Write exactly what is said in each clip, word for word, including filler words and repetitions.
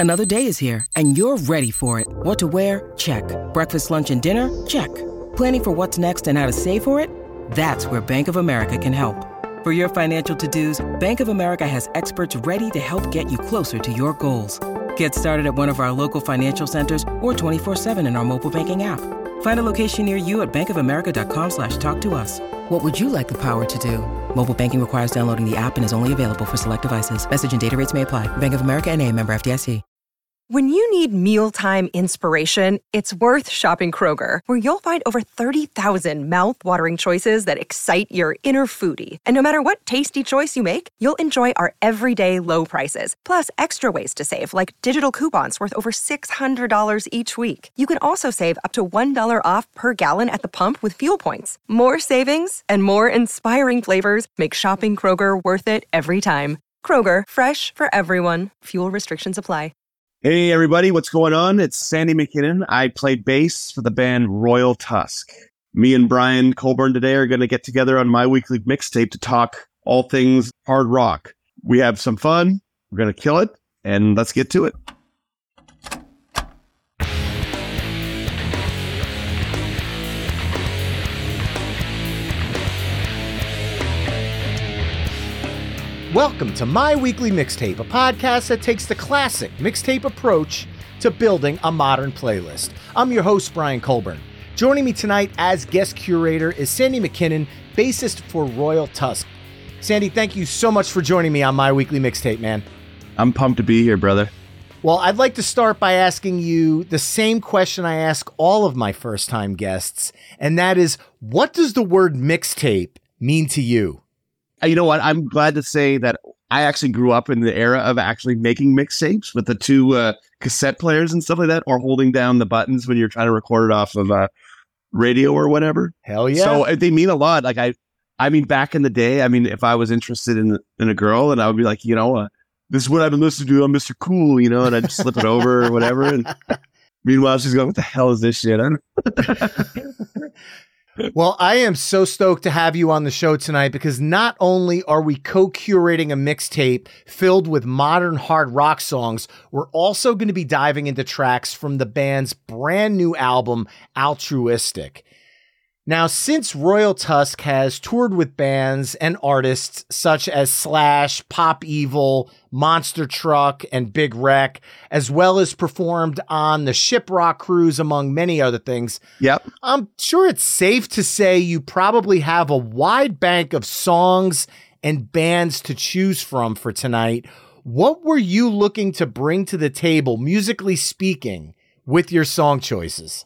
Another day is here, and you're ready for it. What to wear? Check. Breakfast, lunch, and dinner? Check. Planning for what's next and how to save for it? That's where Bank of America can help. For your financial to-dos, Bank of America has experts ready to help get you closer to your goals. Get started at one of our local financial centers or twenty-four seven in our mobile banking app. Find a location near you at bankofamerica.com slash talk to us. What would you like the power to do? Mobile banking requires downloading the app and is only available for select devices. Message and data rates may apply. Bank of America N A, member F D I C. When you need mealtime inspiration, it's worth shopping Kroger, where you'll find over thirty thousand mouth-watering choices that excite your inner foodie. And no matter what tasty choice you make, you'll enjoy our everyday low prices, plus extra ways to save, like digital coupons worth over six hundred dollars each week. You can also save up to one dollar off per gallon at the pump with fuel points. More savings and more inspiring flavors make shopping Kroger worth it every time. Kroger, fresh for everyone. Fuel restrictions apply. Hey, everybody, what's going on? It's Sandy McKinnon. I play bass for the band Royal Tusk. Me and Brian Colburn today are going to get together on my weekly mixtape to talk all things hard rock. We have some fun. We're going to kill it, and let's get to it. Welcome to My Weekly Mixtape, a podcast that takes the classic mixtape approach to building a modern playlist. I'm your host, Brian Colburn. Joining me tonight as guest curator is Sandy McKinnon, bassist for Royal Tusk. Sandy, thank you so much for joining me on My Weekly Mixtape, man. I'm pumped to be here, brother. Well, I'd like to start by asking you the same question I ask all of my first-time guests, and that is, what does the word mixtape mean to you? You know what? I'm glad to say that I actually grew up in the era of actually making mixtapes with the two uh, cassette players and stuff like that, or holding down the buttons when you're trying to record it off of a radio or whatever. Hell yeah. So they mean a lot. Like I, I mean, back in the day, I mean, if I was interested in in a girl and I would be like, you know, uh, this is what I've been listening to on Mister Cool, you know, and I'd slip it over or whatever. And meanwhile, she's going, what the hell is this shit? Well, I am so stoked to have you on the show tonight because not only are we co-curating a mixtape filled with modern hard rock songs, we're also going to be diving into tracks from the band's brand new album, Altruistic. Now, since Royal Tusk has toured with bands and artists such as Slash, Pop Evil, Monster Truck, and Big Wreck, as well as performed on the Shiprock Cruise, among many other things, yep, I'm sure it's safe to say you probably have a wide bank of songs and bands to choose from for tonight. What were you looking to bring to the table, musically speaking, with your song choices?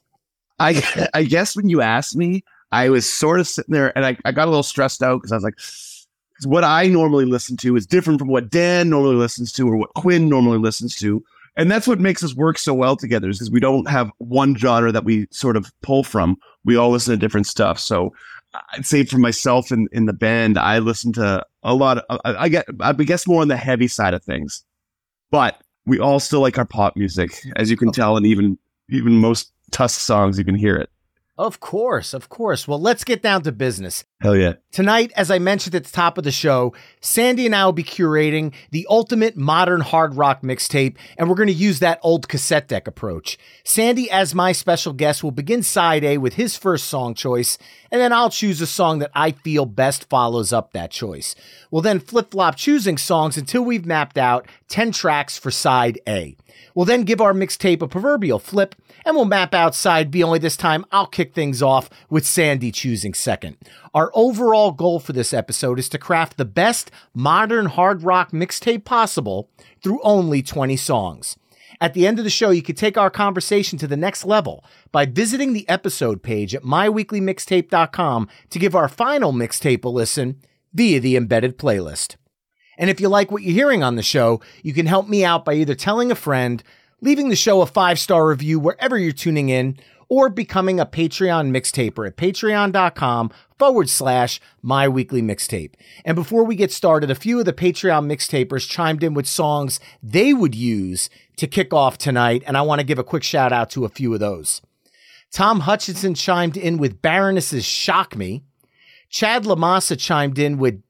I I guess when you asked me, I was sort of sitting there and I, I got a little stressed out because I was like, what I normally listen to is different from what Dan normally listens to or what Quinn normally listens to. And that's what makes us work so well together, is because we don't have one genre that we sort of pull from. We all listen to different stuff. So I'd say for myself in, in the band, I listen to a lot of, I, I get, I guess more on the heavy side of things, but we all still like our pop music, as you can tell, and even, even most Tusk songs, you can hear it. Of course, of course. Well, let's get down to business. Hell yeah. Tonight, as I mentioned at the top of the show, Sandy and I will be curating the ultimate modern hard rock mixtape, and we're going to use that old cassette deck approach. Sandy, as my special guest, will begin side A with his first song choice, and then I'll choose a song that I feel best follows up that choice. We'll then flip-flop choosing songs until we've mapped out ten tracks for side A. We'll then give our mixtape a proverbial flip, and we'll map out side B, only this time I'll kick things off with Sandy choosing second. Our overall goal for this episode is to craft the best modern hard rock mixtape possible through only twenty songs. At the end of the show, you can take our conversation to the next level by visiting the episode page at my weekly mixtape dot com to give our final mixtape a listen via the embedded playlist. And if you like what you're hearing on the show, you can help me out by either telling a friend, leaving the show a five-star review wherever you're tuning in, or becoming a Patreon mixtaper at patreon.com forward slash my weekly mixtape. And before we get started, a few of the Patreon mixtapers chimed in with songs they would use to kick off tonight, and I want to give a quick shout out to a few of those. Tom Hutchinson chimed in with Baroness's Shock Me. Chad Lamassa chimed in with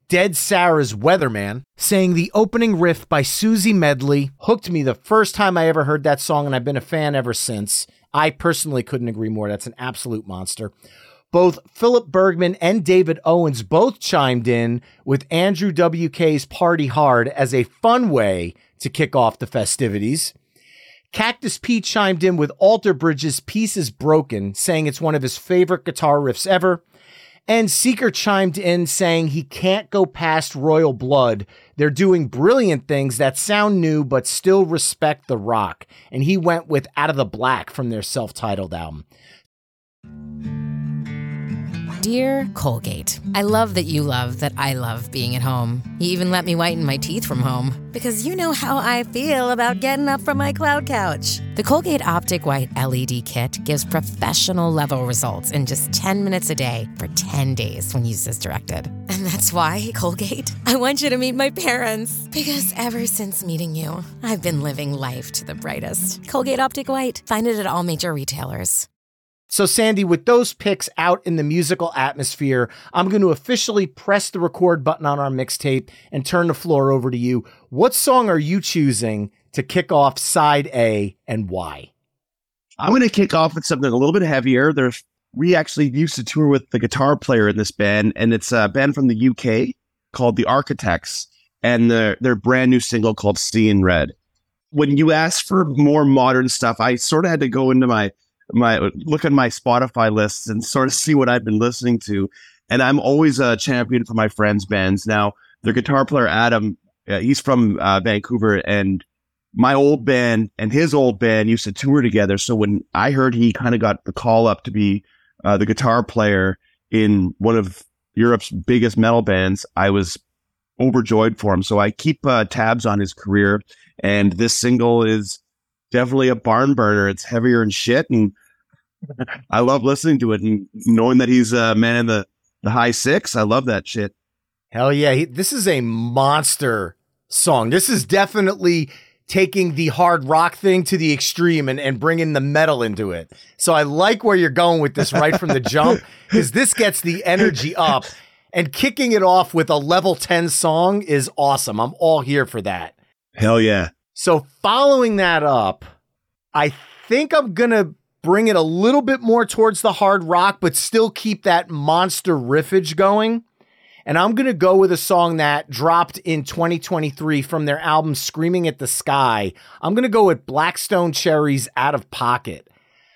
Dead Sarah's Weatherman, saying the opening riff by Susie Medley hooked me the first time I ever heard that song, and I've been a fan ever since. I personally couldn't agree more. That's an absolute monster. Both Philip Bergman and David Owens both chimed in with Andrew W K's Party Hard as a fun way to kick off the festivities. Cactus Pete chimed in with Alter Bridge's Pieces Broken, saying it's one of his favorite guitar riffs ever. And Seeker chimed in saying he can't go past Royal Blood. They're doing brilliant things that sound new but still respect the rock. And he went with Out of the Black from their self-titled album. Dear Colgate, I love that you love that I love being at home. You even let me whiten my teeth from home. Because you know how I feel about getting up from my cloud couch. The Colgate Optic White L E D Kit gives professional-level results in just ten minutes a day for ten days when used as directed. And that's why, Colgate, I want you to meet my parents. Because ever since meeting you, I've been living life to the brightest. Colgate Optic White. Find it at all major retailers. So, Sandy, with those picks out in the musical atmosphere, I'm going to officially press the record button on our mixtape and turn the floor over to you. What song are you choosing to kick off side A, and why? I'm going to kick off with something a little bit heavier. There's we actually used to tour with the guitar player in this band, and it's a band from the U K called The Architects, and their their brand new single called Seeing Red. When you asked for more modern stuff, I sort of had to go into my my look at my Spotify lists and sort of see what I've been listening to. And I'm always a champion for my friends' bands. Now, their guitar player, Adam, uh, he's from uh, Vancouver, and my old band and his old band used to tour together. So when I heard he kind of got the call up to be uh, the guitar player in one of Europe's biggest metal bands, I was overjoyed for him. So I keep uh, tabs on his career. And this single is definitely a barn burner. It's heavier and shit, and I love listening to it and knowing that he's a man in the, the high six. I love that shit. Hell yeah. He, this is a monster song. This is definitely taking the hard rock thing to the extreme and, and bringing the metal into it. So I like where you're going with this right from the jump, because this gets the energy up, and kicking it off with a level ten song is awesome. I'm all here for that. Hell yeah. So following that up, I think I'm going to bring it a little bit more towards the hard rock, but still keep that monster riffage going. And I'm going to go with a song that dropped in twenty twenty-three from their album Screaming at the Sky. I'm going to go with Blackstone Cherry's Out of Pocket.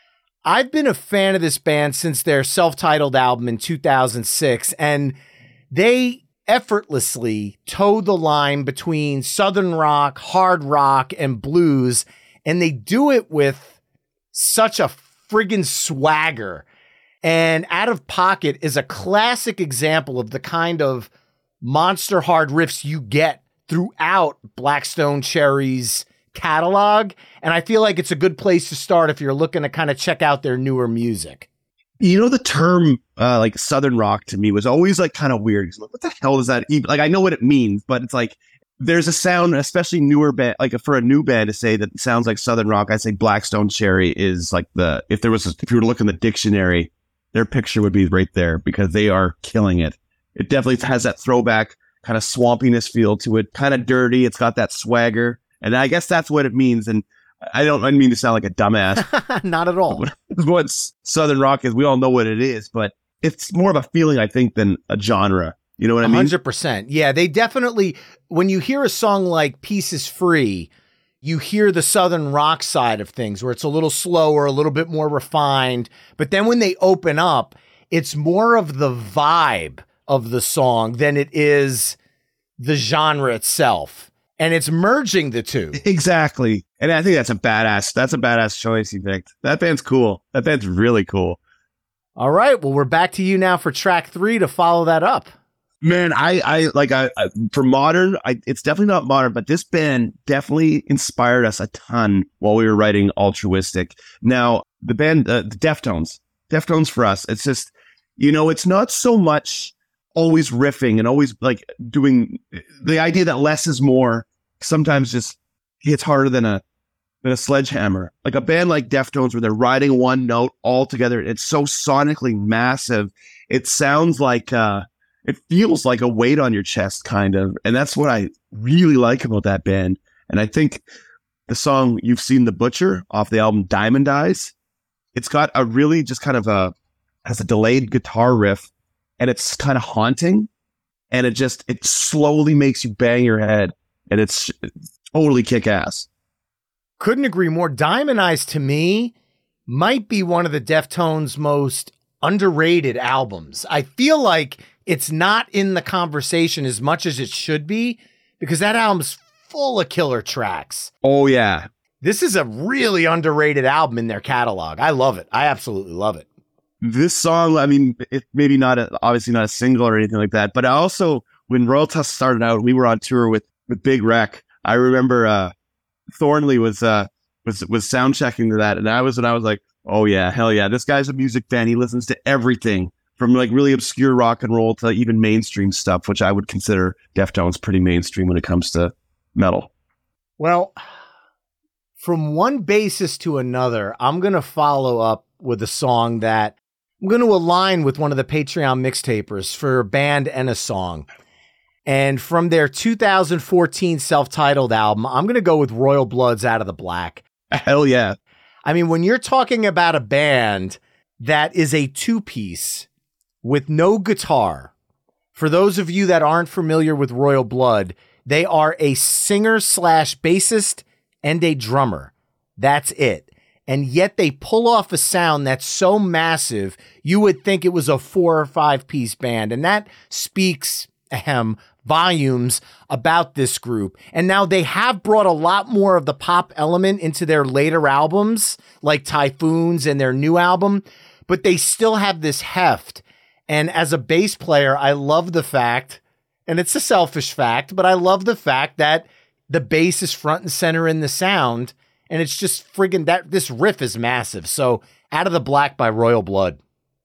I've been a fan of this band since their self-titled album in two thousand six, and they effortlessly toe the line between southern rock, hard rock, and blues, and they do it with such a friggin' swagger. And Out of Pocket is a classic example of the kind of monster hard riffs you get throughout Blackstone Cherry's catalog, and I feel like it's a good place to start if you're looking to kind of check out their newer music. You know, the term uh, like Southern rock to me was always like kind of weird. Like, what the hell does that even? Like, I know what it means, but it's like there's a sound, especially newer band, like for a new band to say that it sounds like Southern rock. I say Blackstone Cherry is like the if there was a, if you were to look in the dictionary, their picture would be right there, because they are killing it. It definitely has that throwback kind of swampiness feel to it, kind of dirty. It's got that swagger, and I guess that's what it means. And I don't I mean to sound like a dumbass. Not at all. What Southern rock is, we all know what it is, but it's more of a feeling, I think, than a genre. You know what I mean? one hundred percent. Yeah, they definitely, when you hear a song like Peace is Free, you hear the Southern rock side of things where it's a little slower, a little bit more refined. But then when they open up, it's more of the vibe of the song than it is the genre itself. And it's merging the two. Exactly. And I think that's a badass, that's a badass choice you picked. That band's cool. That band's really cool. All right. Well, we're back to you now for track three to follow that up. Man, I, I like, I, I for modern, I, it's definitely not modern, but this band definitely inspired us a ton while we were writing Altruistic. Now, the band, uh, the Deftones, Deftones for us, it's just, you know, it's not so much always riffing and always like doing the idea that less is more. Sometimes just hits harder than a than a sledgehammer. Like a band like Deftones, where they're riding one note all together. It's so sonically massive. It sounds like uh, it feels like a weight on your chest, kind of. And that's what I really like about that band. And I think the song You've Seen the Butcher off the album Diamond Eyes, it's got a really just kind of a, has a delayed guitar riff, and it's kind of haunting, and it just, it slowly makes you bang your head, and it's totally kick ass. Couldn't agree more. Diamond Eyes to me might be one of the Deftones' most underrated albums. I feel like it's not in the conversation as much as it should be, because that album's full of killer tracks. Oh, yeah. This is a really underrated album in their catalog. I love it. I absolutely love it. This song, I mean, it maybe not a, obviously not a single or anything like that, but I also, when Royal Tusk started out, we were on tour with, with Big Wreck. I remember uh, Thornley was uh, was was sound checking to that, and I was and I was like, oh yeah, hell yeah, this guy's a music fan. He listens to everything from like really obscure rock and roll to even mainstream stuff, which I would consider Deftones pretty mainstream when it comes to metal. Well, from one basis to another, I'm going to follow up with a song that I'm going to align with one of the Patreon mixtapers for a band and a song. And from their two thousand fourteen self-titled album, I'm going to go with Royal Blood's Out of the Black. Hell yeah. I mean, when you're talking about a band that is a two-piece with no guitar, for those of you that aren't familiar with Royal Blood, they are a singer slash bassist and a drummer. That's it. And yet they pull off a sound that's so massive, you would think it was a four or five piece band. And that speaks ahem, volumes about this group. And now they have brought a lot more of the pop element into their later albums, like Typhoons and their new album, but they still have this heft. And as a bass player, I love the fact, and it's a selfish fact, but I love the fact that the bass is front and center in the sound, and it's just friggin' that this riff is massive. So Out of the Black by Royal Blood.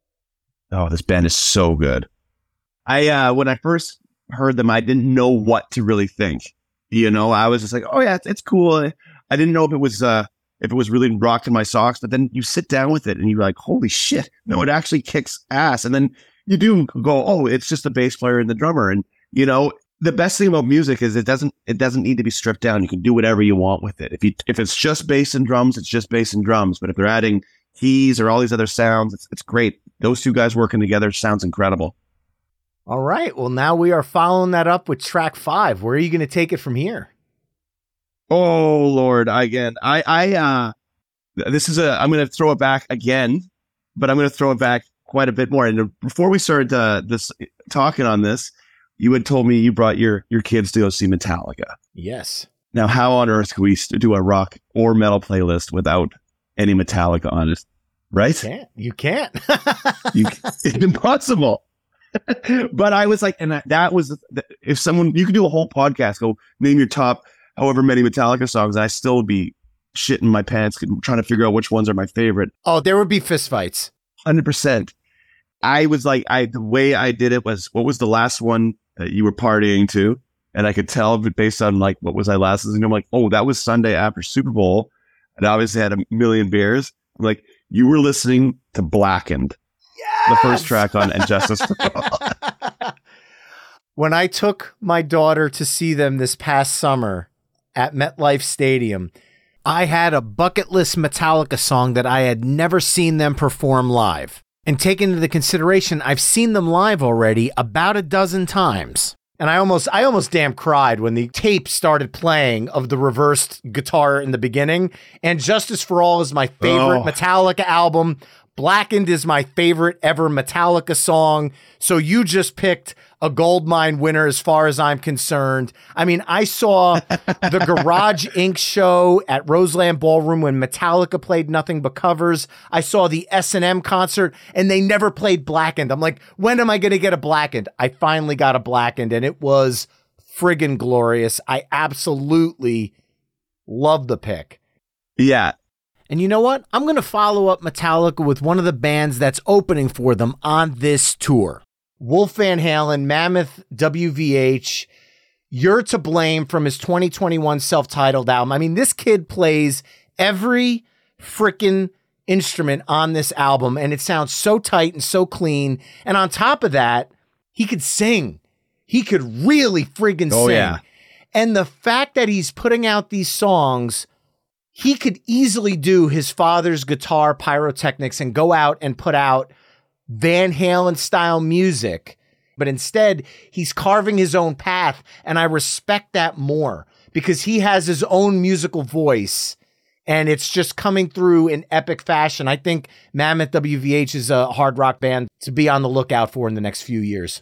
Oh, this band is so good. I, uh, when I first heard them, I didn't know what to really think. You know, I was just like, oh yeah, it's, it's cool. I didn't know if it was, uh, if it was really rocking my socks, but then you sit down with it and you're like, holy shit, no, it actually kicks ass. And then you do go, oh, it's just the bass player and the drummer. And, you know, the best thing about music is it doesn't, it doesn't need to be stripped down. You can do whatever you want with it. If you, if it's just bass and drums, it's just bass and drums. But if they're adding keys or all these other sounds, it's, it's great. Those two guys working together sounds incredible. All right. Well, now we are following that up with track five. Where are you going to take it from here? Oh Lord. Again, I, I, uh, this is a, I'm going to throw it back again, but I'm going to throw it back quite a bit more. And before we started uh, this talking on this, you had told me you brought your, your kids to go see Metallica. Yes. Now, how on earth can we do a rock or metal playlist without any Metallica on it? Right? You can't. You can't. you, it's impossible. But I was like, and that, that was, if someone, you could do a whole podcast, go name your top however many Metallica songs, and I still would be shitting my pants trying to figure out which ones are my favorite. Oh, there would be fistfights. one hundred percent. I was like, I the way I did it was, what was the last one that you were partying to? And I could tell based on like, what was I last listening to? I'm like, oh, that was Sunday after Super Bowl. And I obviously had a million beers. I'm like, you were listening to Blackened. Yes! The first track on And Justice for All. When I took my daughter to see them this past summer at MetLife Stadium, I had a bucket list Metallica song that I had never seen them perform live. And taken into consideration, I've seen them live already about a dozen times. And I almost I almost damn cried when the tape started playing of the reversed guitar in the beginning. And Justice for All is my favorite oh. Metallica album. Blackened is my favorite ever Metallica song. So you just picked a goldmine winner as far as I'm concerned. I mean, I saw the Garage Incorporated show at Roseland Ballroom when Metallica played nothing but covers. I saw the S and M concert and they never played Blackened. I'm like, when am I going to get a Blackened? I finally got a Blackened and it was friggin' glorious. I absolutely love the pick. Yeah. And you know what? I'm going to follow up Metallica with one of the bands that's opening for them on this tour. Wolf Van Halen, Mammoth W V H, You're to Blame from his twenty twenty-one self-titled album. I mean, this kid plays every freaking instrument on this album, and it sounds so tight and so clean. And on top of that, he could sing. He could really friggin' Oh, sing. yeah. And the fact that he's putting out these songs, he could easily do his father's guitar pyrotechnics and go out and put out Van Halen style music. But instead, he's carving his own path. And I respect that more because he has his own musical voice and it's just coming through in epic fashion. I think Mammoth W V H is a hard rock band to be on the lookout for in the next few years.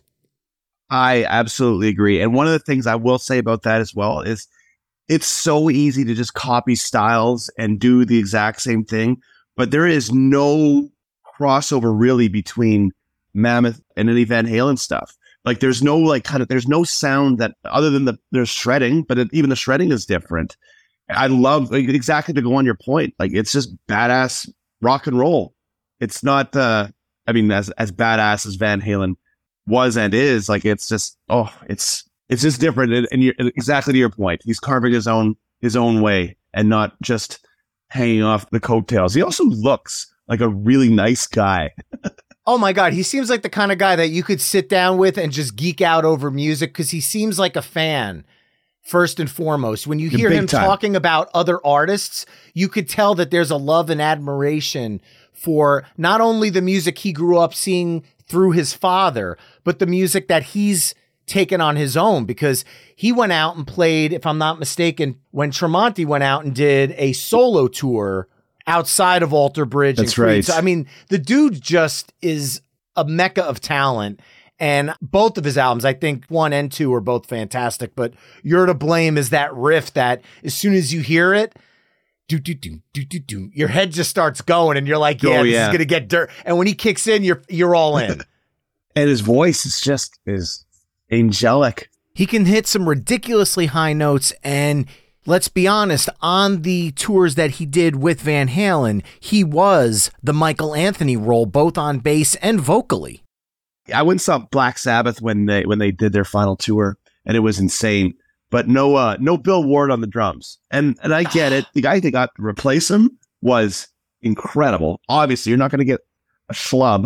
I absolutely agree. And one of the things I will say about that as well is it's so easy to just copy styles and do the exact same thing, but there is no crossover really between Mammoth and any Van Halen stuff. Like there's no like kind of, there's no sound that other than the, there's shredding, but it, even the shredding is different. I love like, exactly to go on your point. Like it's just badass rock and roll. It's not, uh, I mean, as, as badass as Van Halen was and is, like it's just, oh, it's, it's just different. And, and you're, exactly to your point, he's carving his own, his own way and not just hanging off the coattails. He also looks like a really nice guy. Oh my God, he seems like the kind of guy that you could sit down with and just geek out over music because he seems like a fan, first and foremost. When you hear him time. talking about other artists, you could tell that there's a love and admiration for not only the music he grew up seeing through his father, but the music that he's taken on his own because he went out and played, if I'm not mistaken, when Tremonti went out and did a solo tour outside of Alter Bridge. That's and Creed. right. So, I mean, the dude just is a mecca of talent. And both of his albums, I think one and two are both fantastic, but You're to Blame is that riff that as soon as you hear it, do, do, do, do, do, do, your head just starts going and you're like, yeah, oh, this yeah. is going to get dirt. And when he kicks in, you're, you're all in. And his voice is just, is angelic. He can hit some ridiculously high notes. And let's be honest, on the tours that he did with Van Halen, he was the Michael Anthony role, both on bass and vocally. I went and saw Black Sabbath when they when they did their final tour, and it was insane. But no, uh, no Bill Ward on the drums, and and I get it. The guy they got to replace him was incredible. Obviously, you're not going to get a schlub,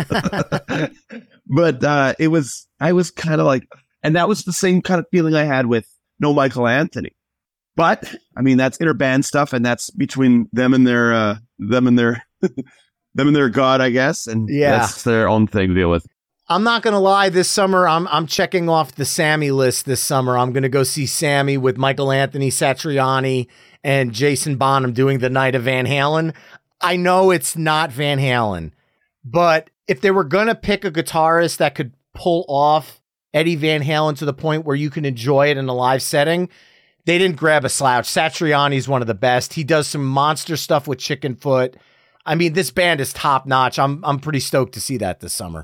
but uh, it was. I was kind of like, and that was the same kind of feeling I had with no Michael Anthony. But I mean, that's interband stuff, and that's between them and their uh, them and their them and their God, I guess. And yeah, that's their own thing to deal with. I'm not gonna lie. This summer, I'm I'm checking off the Sammy list. This summer, I'm gonna go see Sammy with Michael Anthony, Satriani, and Jason Bonham doing the Night of Van Halen. I know it's not Van Halen, but if they were gonna pick a guitarist that could pull off Eddie Van Halen to the point where you can enjoy it in a live setting, they didn't grab a slouch. Satriani's one of the best. He does some monster stuff with Chickenfoot. I mean, this band is top notch. I'm I'm pretty stoked to see that this summer.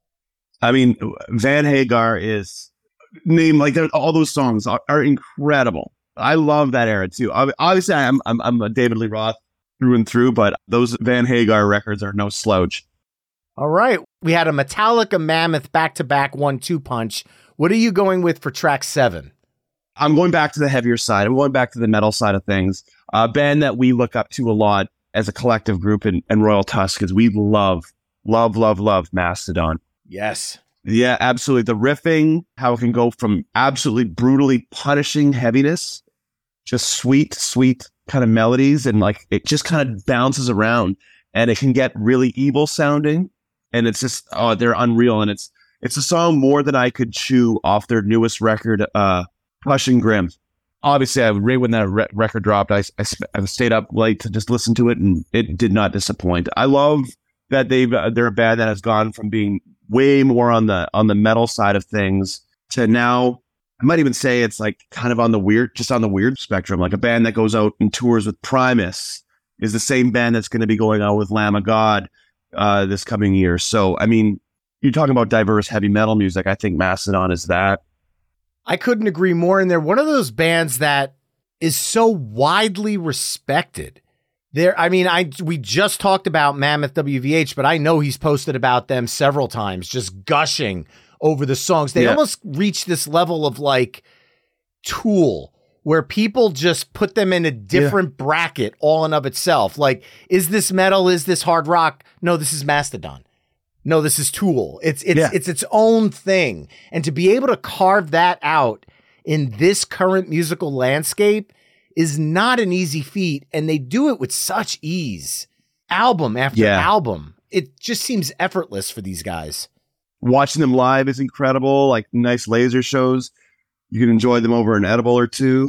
I mean, Van Hagar is name like all those songs are, are incredible. I love that era too. Obviously, I'm I'm I'm a David Lee Roth through and through, but those Van Hagar records are no slouch. All right, we had a Metallica Mammoth back to back one two punch. What are you going with for track seven? I'm going back to the heavier side. I'm going back to the metal side of things. A band that we look up to a lot as a collective group in, in Royal Tusk is we love, love, love, love Mastodon. Yes. Yeah, absolutely. The riffing, how it can go from absolutely brutally punishing heaviness, just sweet, sweet kind of melodies, and like it just kind of bounces around, and it can get really evil sounding, and it's just oh, they're unreal, and it's it's a song more than I could chew off their newest record, uh, Plush and Grim. Obviously, I right when that re- record dropped, I, I I stayed up late to just listen to it, and it did not disappoint. I love that they've uh, they're a band that has gone from being way more on the on the metal side of things to now I might even say it's like kind of on the weird just on the weird spectrum. Like a band that goes out and tours with Primus is the same band that's going to be going out with Lamb of God uh this coming year. So I mean, you're talking about diverse heavy metal music. I think Mastodon is that. I couldn't agree more. And they're one of those bands that is so widely respected. There, I mean, I we just talked about Mammoth W V H, but I know he's posted about them several times, just gushing over the songs. They yeah. almost reach this level of like Tool, where people just put them in a different yeah. bracket all in of itself. Like, is this metal? Is this hard rock? No, this is Mastodon. No, this is Tool. It's it's Yeah. it's its own thing. And to be able to carve that out in this current musical landscape is not an easy feat, and they do it with such ease. Album after Yeah. album. It just seems effortless for these guys. Watching them live is incredible. Like nice laser shows. You can enjoy them over an edible or two.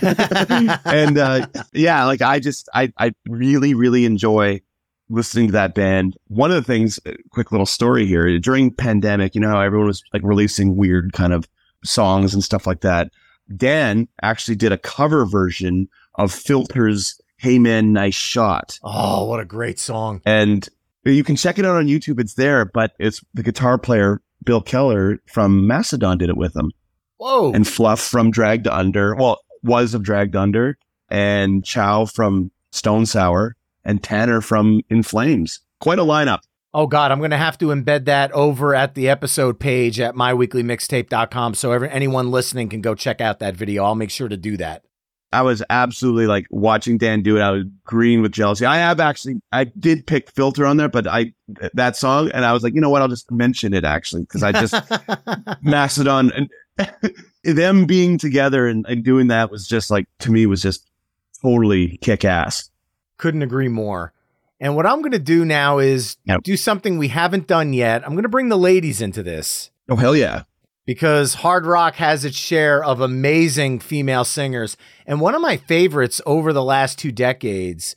and uh, yeah, like I just, I, I really, really enjoy listening to that band. One of the things, quick little story here, during pandemic, you know how everyone was like releasing weird kind of songs and stuff like that. Dan actually did a cover version of Filter's Hey Man, Nice Shot. Oh, what a great song. And you can check it out on YouTube. It's there, but it's the guitar player, Bill Keller from Mastodon did it with him. Whoa. And Fluff from Dragged Under, well, was of Dragged Under, and Chow from Stone Sour, and Tanner from In Flames. Quite a lineup. Oh, God, I'm going to have to embed that over at the episode page at my weekly mixtape dot com so every, anyone listening can go check out that video. I'll make sure to do that. I was absolutely like watching Dan do it. I was green with jealousy. I have actually, I did pick Filter on there, but I, that song, and I was like, you know what? I'll just mention it actually, because I just, Mastodon, and them being together and, and doing that was just like, to me, was just totally kick ass. Couldn't agree more. And what I'm going to do now is Yep. do something we haven't done yet. I'm going to bring the ladies into this. Oh, hell yeah. Because hard rock has its share of amazing female singers. And one of my favorites over the last two decades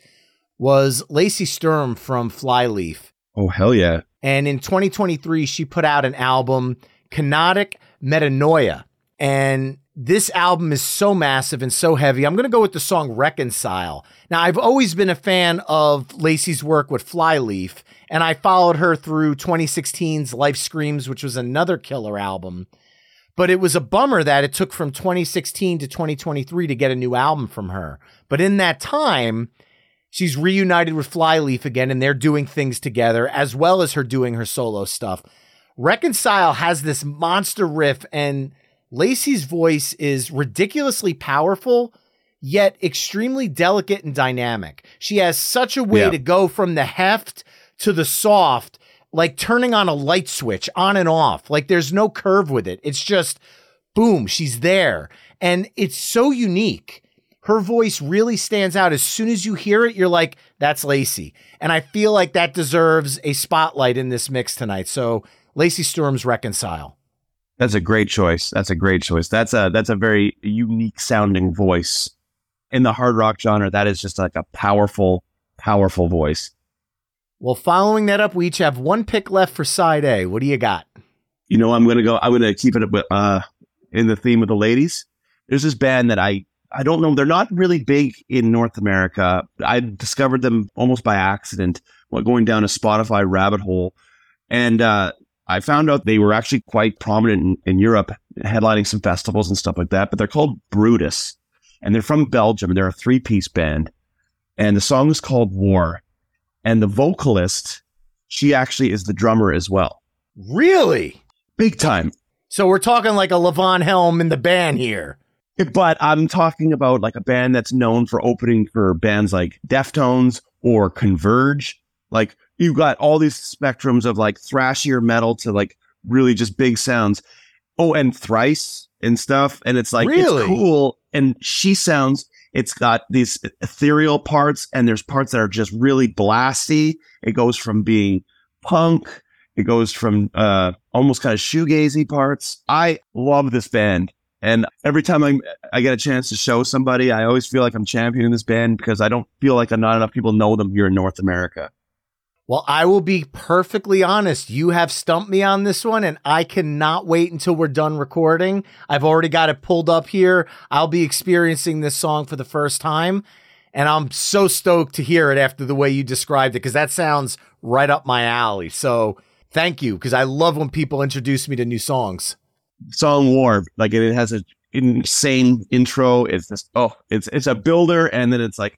was Lacey Sturm from Flyleaf. Oh, hell yeah. And in twenty twenty-three, she put out an album, Canonic Metanoia. And this album is so massive and so heavy. I'm going to go with the song Reconcile. Now, I've always been a fan of Lacey's work with Flyleaf, and I followed her through twenty sixteen's Life Screams, which was another killer album. But it was a bummer that it took from twenty sixteen to twenty twenty-three to get a new album from her. But in that time, she's reunited with Flyleaf again, and they're doing things together, as well as her doing her solo stuff. Reconcile has this monster riff, and Lacey's voice is ridiculously powerful, yet extremely delicate and dynamic. She has such a way Yeah. to go from the heft to the soft, like turning on a light switch on and off. Like there's no curve with it. It's just boom, she's there. And it's so unique. Her voice really stands out. As soon as you hear it, you're like, that's Lacey. And I feel like that deserves a spotlight in this mix tonight. So Lacey Sturm's Reconcile. That's a great choice. That's a great choice. That's a that's a very unique sounding voice. In the hard rock genre, that is just like a powerful, powerful voice. Well, following that up, we each have one pick left for side A. What do you got? You know, I'm gonna go. I'm gonna keep it uh, in the theme of the ladies. There's this band that I I don't know. They're not really big in North America. I discovered them almost by accident while going down a Spotify rabbit hole, and uh, I found out they were actually quite prominent in, in Europe, headlining some festivals and stuff like that. But they're called Brutus, and they're from Belgium. They're a three-piece band, and the song is called War. And the vocalist, she actually is the drummer as well. Really? Big time. So we're talking like a Levon Helm in the band here. But I'm talking about like a band that's known for opening for bands like Deftones or Converge. Like you've got all these spectrums of like thrashier metal to like really just big sounds. Oh, and Thrice and stuff. And it's like, Really? it's cool. And she sounds, it's got these ethereal parts and there's parts that are just really blasty. It goes from being punk. It goes from uh, almost kind of shoegazy parts. I love this band. And every time I I get a chance to show somebody, I always feel like I'm championing this band because I don't feel like not enough people know them here in North America. Well, I will be perfectly honest. You have stumped me on this one, and I cannot wait until we're done recording. I've already got it pulled up here. I'll be experiencing this song for the first time, and I'm so stoked to hear it after the way you described it, because that sounds right up my alley. So thank you, because I love when people introduce me to new songs. Song War, like it has an insane intro. It's just, oh, it's it's a builder, and then it's like,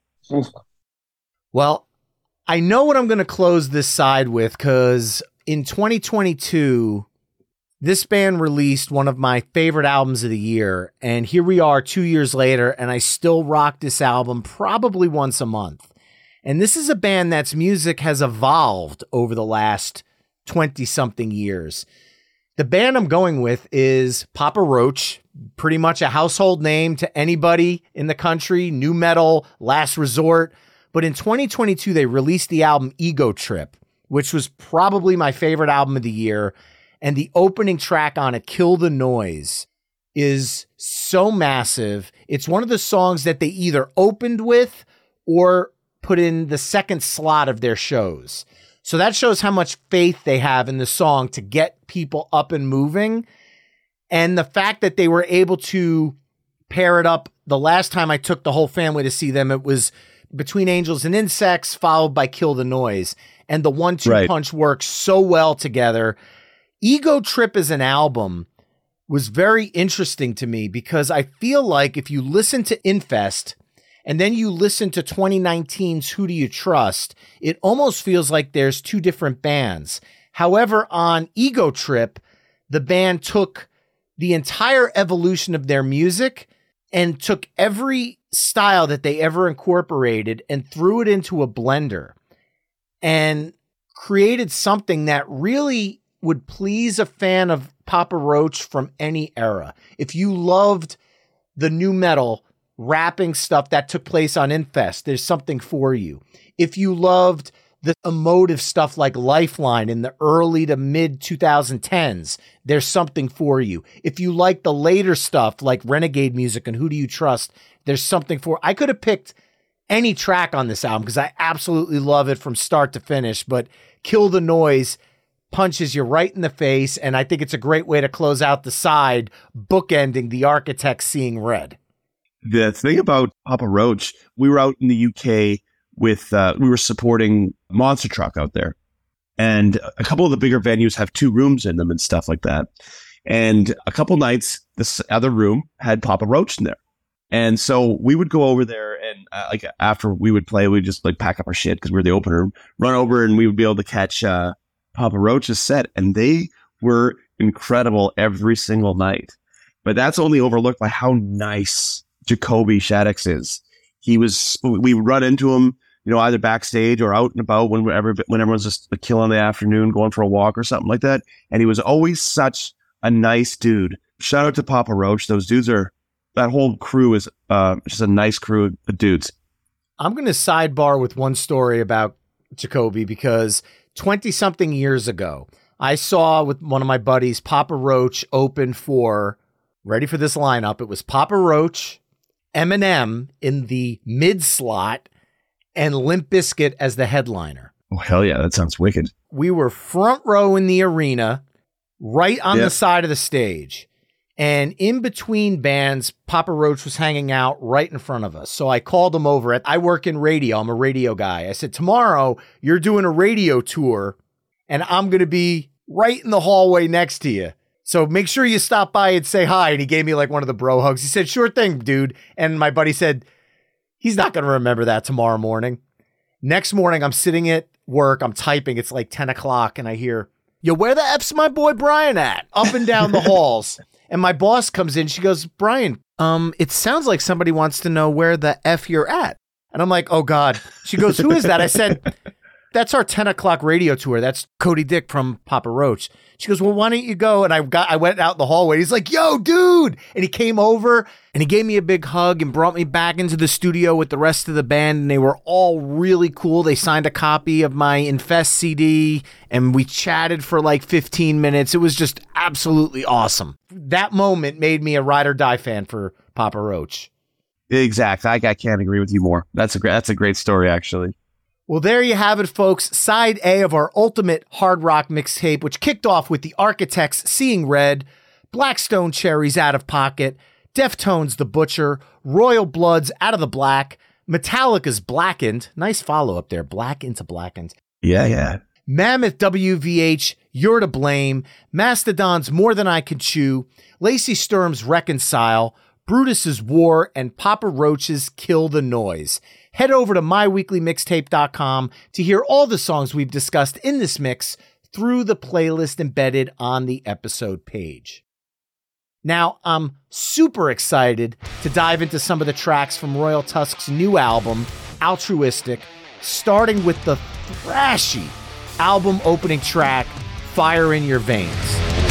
Well, I know what I'm going to close this side with, because in twenty twenty-two, this band released one of my favorite albums of the year. And here we are two years later, and I still rock this album probably once a month. And this is a band that's music has evolved over the last twenty-something years. The band I'm going with is Papa Roach, pretty much a household name to anybody in the country, nu metal, last resort. But in twenty twenty-two, they released the album Ego Trip, which was probably my favorite album of the year. And the opening track on it, Kill the Noise, is so massive. It's one of the songs that they either opened with or put in the second slot of their shows. So that shows how much faith they have in the song to get people up and moving. And the fact that they were able to pair it up. The last time I took the whole family to see them, it was Between Angels and Insects, followed by Kill the Noise. And the one two right. punch works so well together. Ego Trip as an album was very interesting to me because I feel like if you listen to Infest and then you listen to twenty nineteen's Who Do You Trust, it almost feels like there's two different bands. However, on Ego Trip, the band took the entire evolution of their music and took every style that they ever incorporated and threw it into a blender and created something that really would please a fan of Papa Roach from any era. If you loved the nu metal rapping stuff that took place on Infest, there's something for you. If you loved the emotive stuff like Lifeline in the early to mid twenty tens, there's something for you. If you like the later stuff like Renegade Music and Who Do You Trust, there's something for. I could have picked any track on this album because I absolutely love it from start to finish, but Kill the Noise punches you right in the face, and I think it's a great way to close out the side, bookending The Architects Seeing Red. The thing about Papa Roach, we were out in the U K with, uh, we were supporting Monster Truck out there. And a couple of the bigger venues have two rooms in them and stuff like that. And a couple nights, this other room had Papa Roach in there. And so we would go over there and uh, like after we would play, we'd just like pack up our shit because we were the opener, run over and we would be able to catch uh, Papa Roach's set. And they were incredible every single night. But that's only overlooked by how nice Jacoby Shaddix is. He was, we would run into him, you know, either backstage or out and about whenever, when everyone's just killing the afternoon, going for a walk or something like that. And he was always such a nice dude. Shout out to Papa Roach. Those dudes are, that whole crew is uh, just a nice crew of dudes. I'm going to sidebar with one story about Jacoby because twenty something years ago, I saw with one of my buddies, Papa Roach open for, ready for this lineup. It was Papa Roach, Eminem in the mid slot, and Limp Bizkit as the headliner. Oh, hell yeah. That sounds wicked. We were front row in the arena, right on yep. the side of the stage. And in between bands, Papa Roach was hanging out right in front of us. So I called him over. At, I work in radio. I'm a radio guy. I said, tomorrow you're doing a radio tour and I'm going to be right in the hallway next to you. So make sure you stop by and say hi. And he gave me like one of the bro hugs. He said, sure thing, dude. And my buddy said, he's not going to remember that tomorrow morning. Next morning, I'm sitting at work. I'm typing. It's like ten o'clock. And I hear, yo, where the F's my boy Brian at? Up and down the halls. And my boss comes in. She goes, Brian, um, it sounds like somebody wants to know where the F you're at. And I'm like, oh, God. She goes, who is that? I said, that's our ten o'clock radio tour. That's Cody Dick from Papa Roach. She goes, well, why don't you go? And I got, I went out in the hallway. He's like, yo, dude. And he came over and he gave me a big hug and brought me back into the studio with the rest of the band. And they were all really cool. They signed a copy of my Infest C D and we chatted for like fifteen minutes. It was just absolutely awesome. That moment made me a ride or die fan for Papa Roach. Exactly. I, I can't agree with you more. That's a great, that's a great story, actually. Well, there you have it, folks. Side A of our ultimate hard rock mixtape, which kicked off with The Architects Seeing Red, Blackstone Cherries Out of Pocket, Deftones The Butcher, Royal Bloods Out of the Black, Metallica's Blackened. Nice follow up there. Black into Blackened. Yeah, yeah. Mammoth W V H, You're to Blame, Mastodon's More Than I Can Chew, Lacey Sturm's Reconcile, Brutus's War, and Papa Roach's Kill the Noise. Head over to my weekly mixtape dot com to hear all the songs we've discussed in this mix through the playlist embedded on the episode page. Now, I'm super excited to dive into some of the tracks from Royal Tusk's new album, Altruistic, starting with the thrashy album opening track, Fire in Your Veins.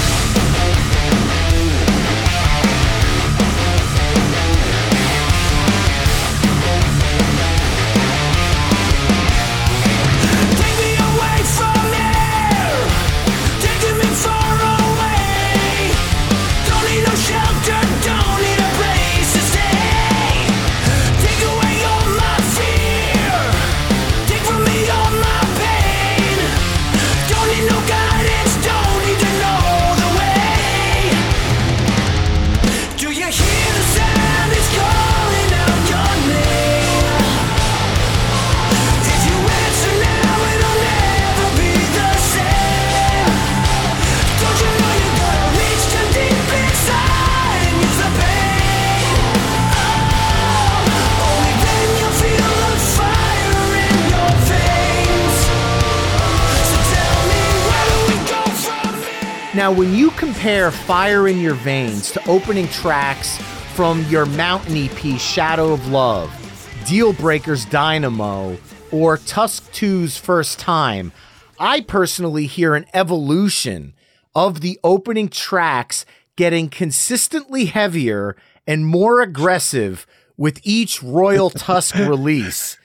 Now, when you compare Fire in Your Veins to opening tracks from your Mountain E P, Shadow of Love, Deal Breakers Dynamo, or Tusk two's First Time, I personally hear an evolution of the opening tracks getting consistently heavier and more aggressive with each Royal Tusk release.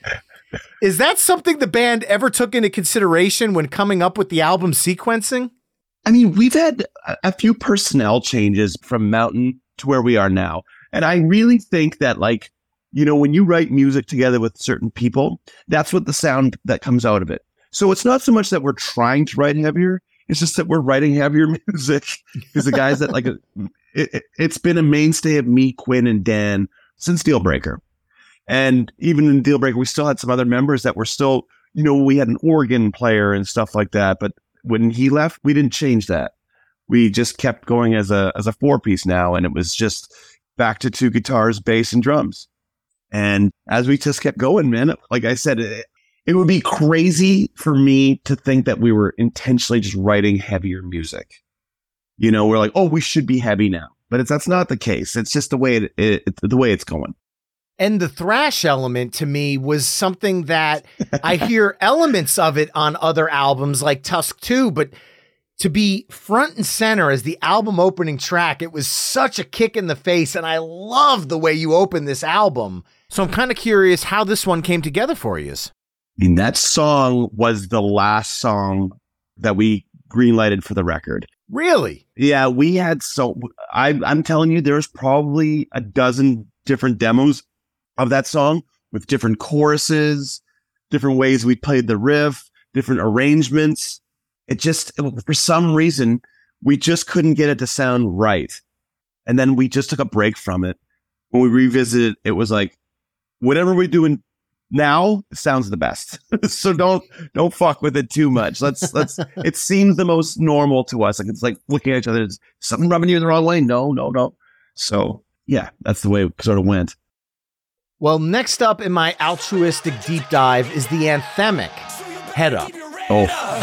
Is that something the band ever took into consideration when coming up with the album sequencing? I mean, we've had a few personnel changes from Mountain to where we are now. And I really think that, like, you know, when you write music together with certain people, that's what the sound that comes out of it. So it's not so much that we're trying to write heavier. It's just that we're writing heavier music. Because the guys that, like, it, it, it's been a mainstay of me, Quinn, and Dan since Deal Breaker. And even in Deal Breaker, we still had some other members that were still, you know, we had an organ player and stuff like that. But when he left, we didn't change that. We just kept going as a as a four piece now, and it was just back to two guitars, bass, and drums. And as we just kept going, man, like I said, it, it would be crazy for me to think that we were intentionally just writing heavier music. You know, we're like, oh, we should be heavy now, but it's that's not the case. It's just the way it, it, it the way it's going. And the thrash element to me was something that I hear elements of it on other albums like Tusk two, but to be front and center as the album opening track, it was such a kick in the face. And I love the way you open this album. So I'm kind of curious how this one came together for you. I mean, that song was the last song that we greenlighted for the record. Really? Yeah, we had so I, I'm telling you, there's probably a dozen different demos of that song with different choruses, different ways we played the riff, different arrangements. It just, for some reason, we just couldn't get it to sound right. And then we just took a break from it. When we revisited, it was like, whatever we're doing now sounds the best. So don't, don't fuck with it too much. Let's, let's, it seems the most normal to us. Like, it's like looking at each other. Is something rubbing you the wrong way? No, no, no. So yeah, that's the way it sort of went. Well, next up in my altruistic deep dive is the anthemic Head Up. Oh.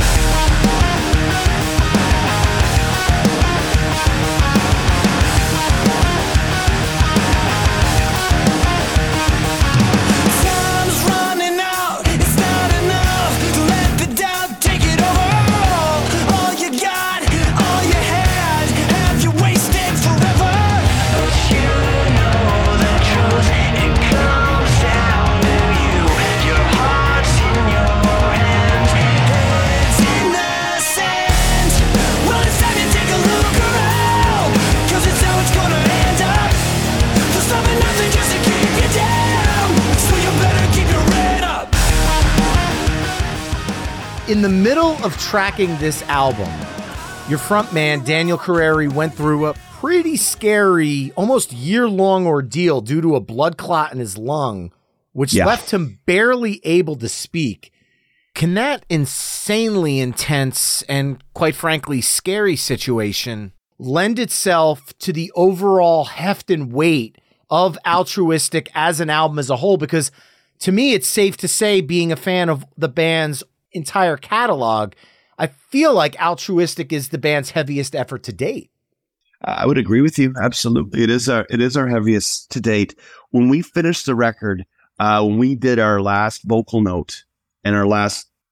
In the middle of tracking this album, your frontman, Daniel Carreri, went through a pretty scary, almost year-long ordeal due to a blood clot in his lung, which yeah. left him barely able to speak. Can that insanely intense and, quite frankly, scary situation lend itself to the overall heft and weight of Altruistic as an album as a whole? Because to me, it's safe to say, being a fan of the band's entire catalog, I feel like Altruistic is the band's heaviest effort to date. I would agree with you. Absolutely. It is our, it is our heaviest to date. When we finished the record, uh, when we did our last vocal note and our last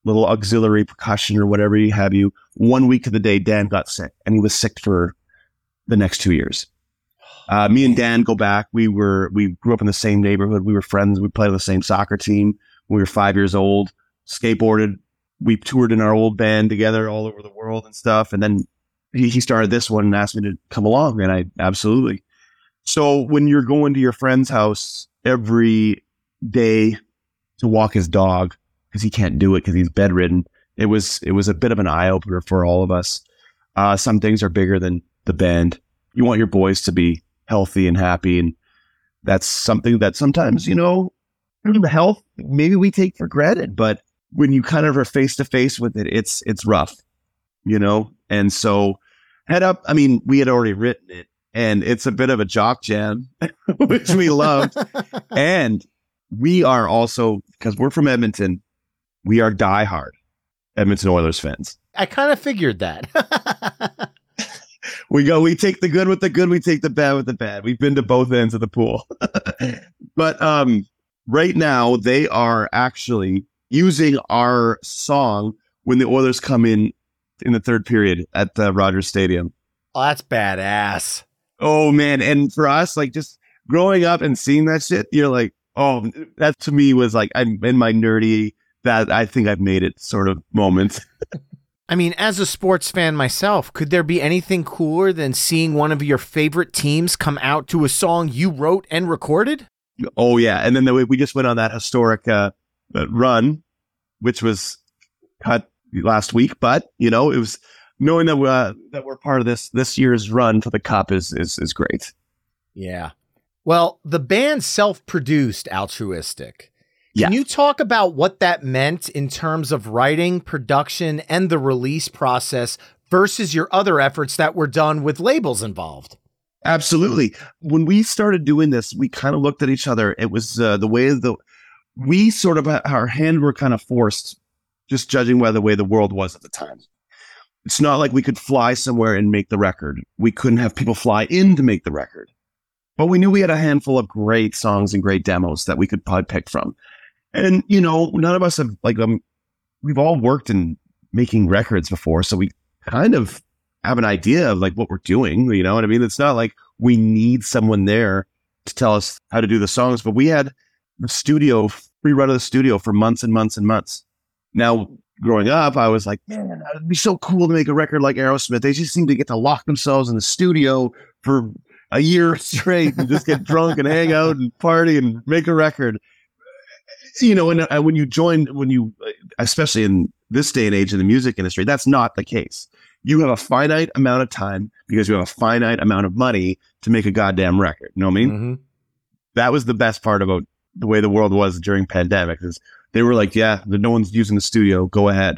little auxiliary percussion or whatever you have you. One week to the day, Dan got sick, and he was sick for the next two years. Uh, me and Dan go back. We were we grew up in the same neighborhood. We were friends. We played on the same soccer team. We were five years old. Skateboarded. We toured in our old band together all over the world and stuff. And then he, he started this one and asked me to come along, and I absolutely. So when you're going to your friend's house every day to walk his dog because he can't do it because he's bedridden, it was it was a bit of an eye opener for all of us. Uh, some things are bigger than the band. You want your boys to be healthy and happy, and that's something that sometimes, you know, health maybe we take for granted, but when you kind of are face to face with it, it's it's rough, you know. And so, Head Up, I mean, we had already written it, and it's a bit of a jock jam, which we loved. And we are also, because we're from Edmonton, we are diehard Edmonton Oilers fans. I kind of figured that. We go, we take the good with the good, we take the bad with the bad. We've been to both ends of the pool. But um, right now, they are actually using our song when the Oilers come in in the third period at the Rogers Stadium. Oh, that's badass. Oh, man. And for us, like, just growing up and seeing that shit, you're like, oh, that to me was like, I'm in my nerdy, that I think I've made it sort of moment. I mean, as a sports fan myself, could there be anything cooler than seeing one of your favorite teams come out to a song you wrote and recorded? Oh, yeah. And then the way we just went on that historic uh, run, which was cut last week. But, you know, it was knowing that, uh, that we're part of this this year's run for the Cup is is, is great. Yeah. Well, the band self-produced Altruistic. Can Yeah. you talk about what that meant in terms of writing, production, and the release process versus your other efforts that were done with labels involved? Absolutely. When we started doing this, we kind of looked at each other. It was uh, the way the we sort of our hand were kind of forced, just judging by the way the world was at the time. It's not like we could fly somewhere and make the record. We couldn't have people fly in to make the record. But we knew we had a handful of great songs and great demos that we could probably pick from. And, you know, none of us have, like, um, we've all worked in making records before, so we kind of have an idea of, like, what we're doing, you know what I mean? It's not like we need someone there to tell us how to do the songs, but we had the studio, free run of the studio for months and months and months. Now, growing up, I was like, man, it'd be so cool to make a record like Aerosmith. They just seem to get to lock themselves in the studio for a year straight and just get drunk and hang out and party and make a record. You know, and uh, when you join, when you, especially in this day and age in the music industry, that's not the case. You have a finite amount of time because you have a finite amount of money to make a goddamn record. You know what I mean? Mm-hmm. That was the best part about the way the world was during pandemic, is they were like, yeah, no one's using the studio. Go ahead.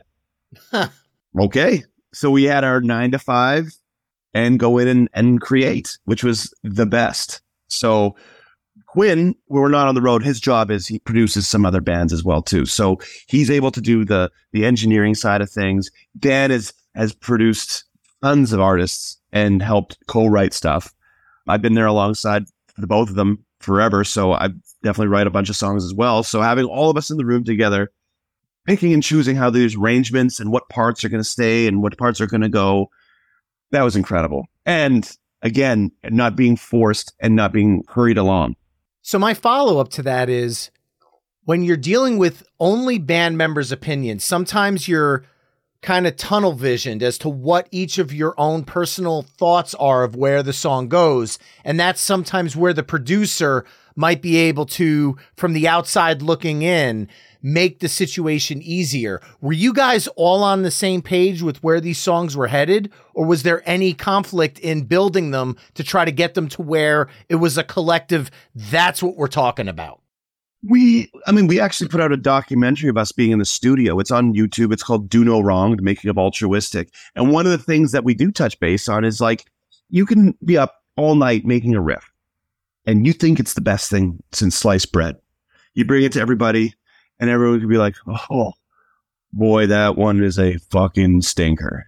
Okay. So we had our nine to five and go in and, and create, which was the best. So Quinn, when we're not on the road, his job is he produces some other bands as well, too. So he's able to do the the engineering side of things. Dan is, has produced tons of artists and helped co-write stuff. I've been there alongside the both of them forever, so I definitely write a bunch of songs as well. So having all of us in the room together, picking and choosing how these arrangements and what parts are going to stay and what parts are going to go, that was incredible. And again, not being forced and not being hurried along. So my follow-up to that is, when you're dealing with only band members' opinions, sometimes you're kind of tunnel visioned as to what each of your own personal thoughts are of where the song goes. And that's sometimes where the producer might be able to, from the outside looking in, make the situation easier. Were you guys all on the same page with where these songs were headed? Or was there any conflict in building them to try to get them to where it was a collective, that's what we're talking about? We, I mean, we actually put out a documentary of us being in the studio. It's on YouTube. It's called Do No Wrong, The Making of Altruistic. And one of the things that we do touch base on is, like, you can be up all night making a riff and you think it's the best thing since sliced bread. You bring it to everybody and everyone could be like, oh, boy, that one is a fucking stinker.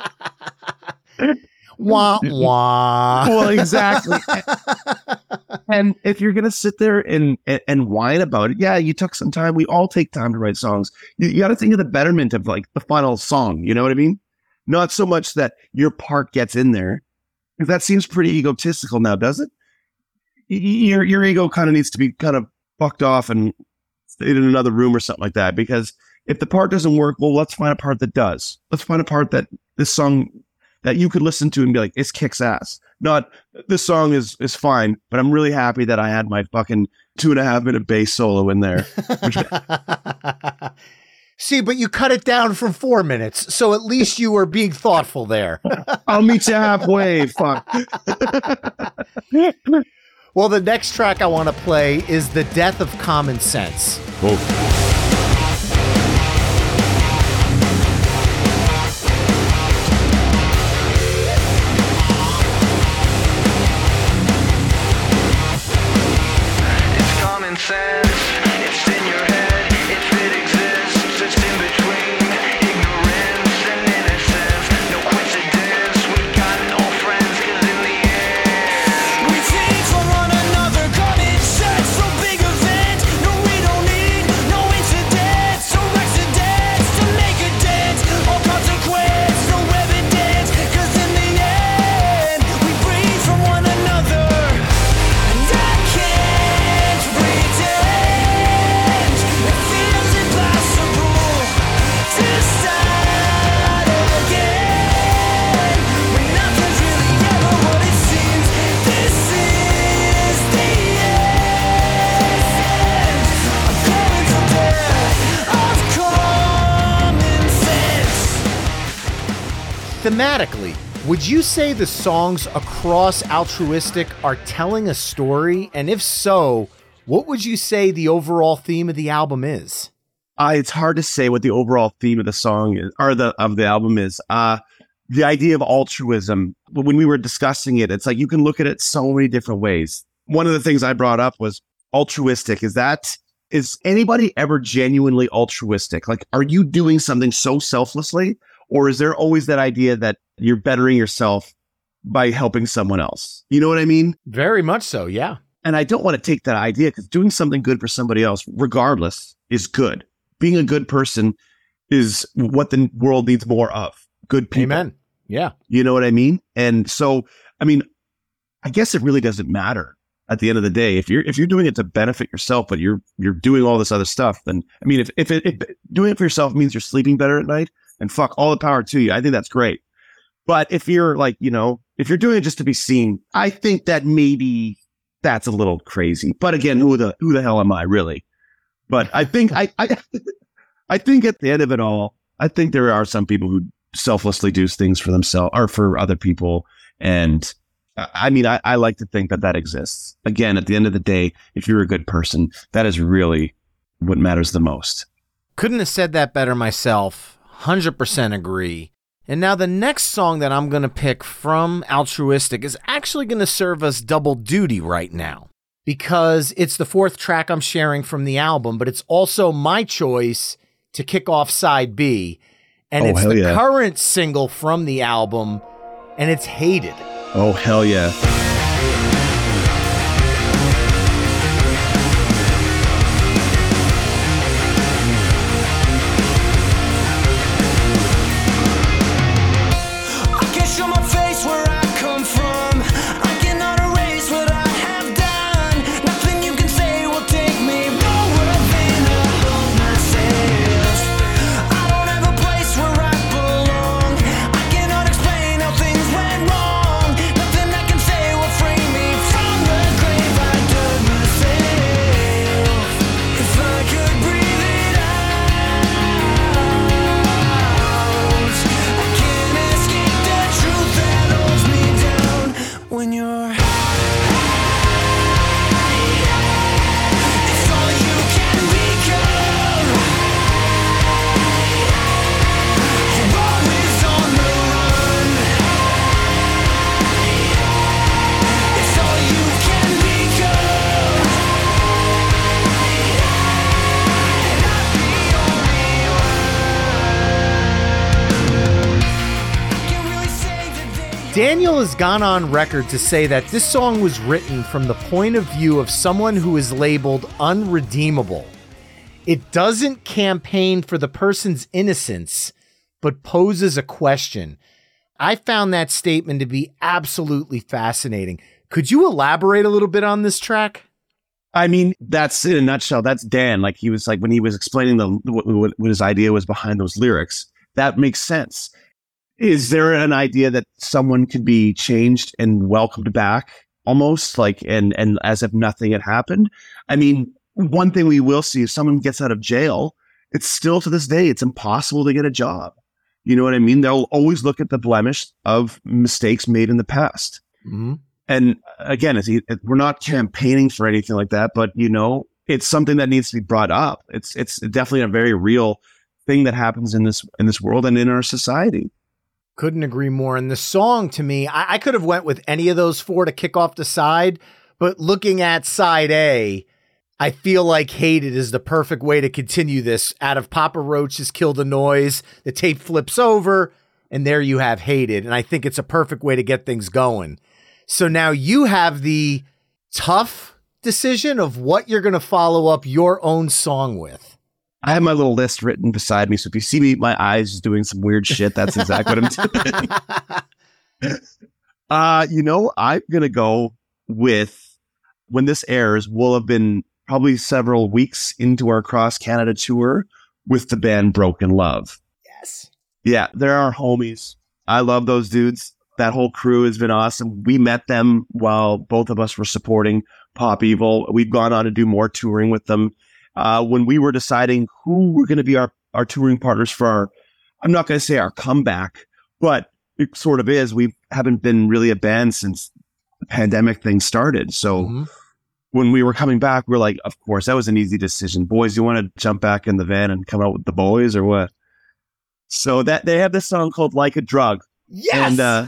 Wah, wah. Well, exactly. And if you're going to sit there and, and and whine about it, yeah, you took some time. We all take time to write songs. You, you got to think of the betterment of like the final song. You know what I mean? Not so much that your part gets in there, because that seems pretty egotistical now, does it? Your your ego kind of needs to be kind of fucked off and in another room or something like that. Because if the part doesn't work, well, let's find a part that does. Let's find a part that this song that you could listen to and be like, it's kicks ass. Not, this song is is fine, but I'm really happy that I had my fucking two and a half minute bass solo in there. Which... See, but you cut it down from four minutes, so at least you were being thoughtful there. I'll meet you halfway. Fuck. Well, the next track I want to play is The Death of Common Sense. Oh. Thematically, would you say the songs across Altruistic are telling a story? And if so, what would you say the overall theme of the album is? Uh, it's hard to say what the overall theme of the song is, or the of the album is. Uh, the idea of altruism, when we were discussing it, it's like you can look at it so many different ways. One of the things I brought up was altruistic. Is that, is anybody ever genuinely altruistic? Like, are you doing something so selflessly? Or is there always that idea that you're bettering yourself by helping someone else? You know what I mean? Very much so, yeah. And I don't want to take that idea, because doing something good for somebody else, regardless, is good. Being a good person is what the world needs more of. Good people. Amen. Yeah. You know what I mean? And so, I mean, I guess it really doesn't matter at the end of the day. If you're if you're doing it to benefit yourself, but you're you're doing all this other stuff, then I mean, if if, it, if doing it for yourself means you're sleeping better at night, and fuck, all the power to you. I think that's great. But if you're like, you know, if you're doing it just to be seen, I think that maybe that's a little crazy. But again, who the who the hell am I really? But I think I I, I think at the end of it all, I think there are some people who selflessly do things for themselves or for other people. And I mean, I, I like to think that that exists. Again, at the end of the day, if you're a good person, that is really what matters the most. Couldn't have said that better myself. one hundred percent agree. And now the next song that I'm going to pick from Altruistic is actually going to serve us double duty right now, because it's the fourth track I'm sharing from the album, but it's also my choice to kick off side B. And oh, it's the yeah. current single from the album, and it's Hated. Oh, hell yeah. Say Daniel has gone on record to say that this song was written from the point of view of someone who is labeled unredeemable. It doesn't campaign for the person's innocence, but poses a question. I found that statement to be absolutely fascinating. Could you elaborate a little bit on this track? I mean, that's in a nutshell. That's Dan. Like he was like when he was explaining the what, what, what his idea was behind those lyrics. That makes sense. Is there an idea that someone could be changed and welcomed back almost like and and as if nothing had happened? I mean, one thing we will see if someone gets out of jail, it's still to this day, it's impossible to get a job. You know what I mean? They'll always look at the blemish of mistakes made in the past. Mm-hmm. And again, it's, it, we're not campaigning for anything like that, but you know, it's something that needs to be brought up. It's it's definitely a very real thing that happens in this in this world and in our society. Couldn't agree more. And the song, to me, I, I could have went with any of those four to kick off the side, but looking at side A, I feel like Hated is the perfect way to continue this. Out of Papa Roach's Kill the Noise, the tape flips over, and there you have Hated. And I think it's a perfect way to get things going. So now you have the tough decision of what you're going to follow up your own song with. I have my little list written beside me. So if you see me, my eyes doing some weird shit, that's exactly what I'm doing. uh, you know, I'm going to go with, when this airs, we'll have been probably several weeks into our cross Canada tour with the band Broken Love. Yes. Yeah, they're our homies. I love those dudes. That whole crew has been awesome. We met them while both of us were supporting Pop Evil. We've gone on to do more touring with them. Uh, when we were deciding who were going to be our, our touring partners for our, I'm not going to say our comeback, but it sort of is. We haven't been really a band since the pandemic thing started. So mm-hmm. when we were coming back, we we're like, of course, that was an easy decision. Boys, you want to jump back in the van and come out with the boys or what? So that they have this song called Like a Drug. Yes. And, uh,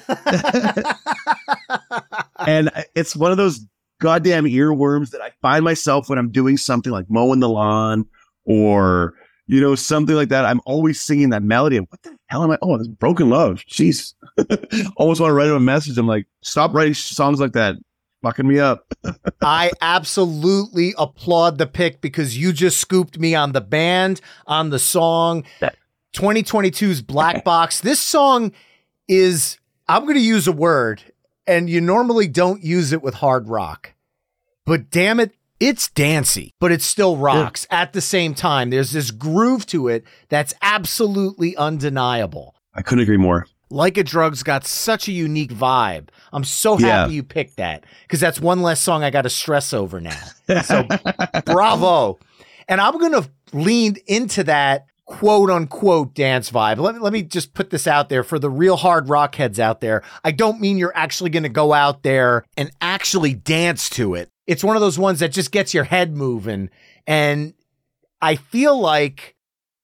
and it's one of those goddamn earworms that I find myself when I'm doing something like mowing the lawn or, you know, something like that. I'm always singing that melody. And what the hell am I? Oh, this Broken Love. Jeez. Almost want to write him a message. I'm like, stop writing songs like that. Fucking me up. I absolutely applaud the pick because you just scooped me on the band, on the song. twenty twenty-two's Black Box. This song is, I'm going to use a word, and you normally don't use it with hard rock, but damn it, it's dancey, but it still rocks yeah. at the same time. There's this groove to it that's absolutely undeniable. I couldn't agree more. Like a Drug's got such a unique vibe. I'm so happy yeah. you picked that because that's one less song I got to stress over now. So bravo. And I'm going to lean into that quote unquote dance vibe. Let me, let me just put this out there for the real hard rock heads out there. I don't mean you're actually going to go out there and actually dance to it. It's one of those ones that just gets your head moving. And I feel like,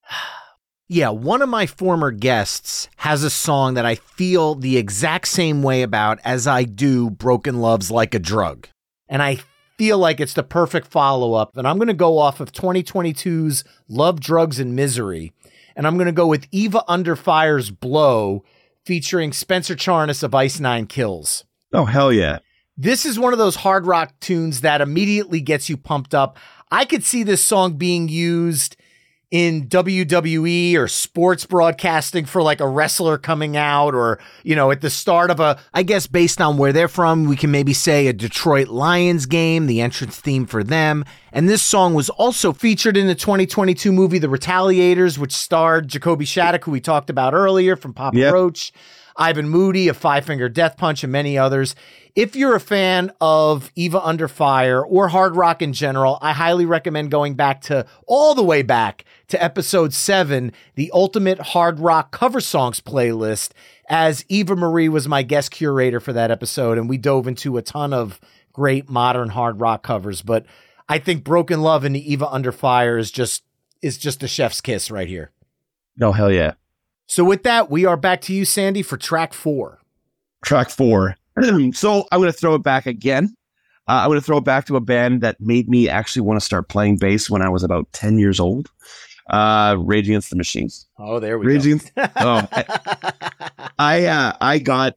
yeah, one of my former guests has a song that I feel the exact same way about as I do Broken Love's Like a Drug. And I feel like it's the perfect follow-up. And I'm going to go off of twenty twenty-two's Love, Drugs, and Misery. And I'm going to go with Eva Under Fire's Blow, featuring Spencer Charnas of Ice Nine Kills. Oh, hell yeah. This is one of those hard rock tunes that immediately gets you pumped up. I could see this song being used in W W E or sports broadcasting for like a wrestler coming out, or, you know, at the start of a, I guess based on where they're from, we can maybe say a Detroit Lions game, the entrance theme for them. And this song was also featured in the twenty twenty-two movie, The Retaliators, which starred Jacoby Shaddix, who we talked about earlier, from Papa yep. Roach, Ivan Moody of Five Finger Death Punch, and many others. If you're a fan of Eva Under Fire or hard rock in general, I highly recommend going back to all the way back to episode seven, the Ultimate Hard Rock Cover Songs playlist, as Eva Marie was my guest curator for that episode, and we dove into a ton of great modern hard rock covers. But I think Broken Love and the Eva Under Fire is just is just a chef's kiss right here. Oh, hell yeah. So with that, we are back to you, Sandy, for track four. Track four. So I'm going to throw it back again. Uh, I'm going to throw it back to a band that made me actually want to start playing bass when I was about ten years old. Uh, Rage Against the Machine. Oh, there we Rage go. Against, oh, I I, uh, I got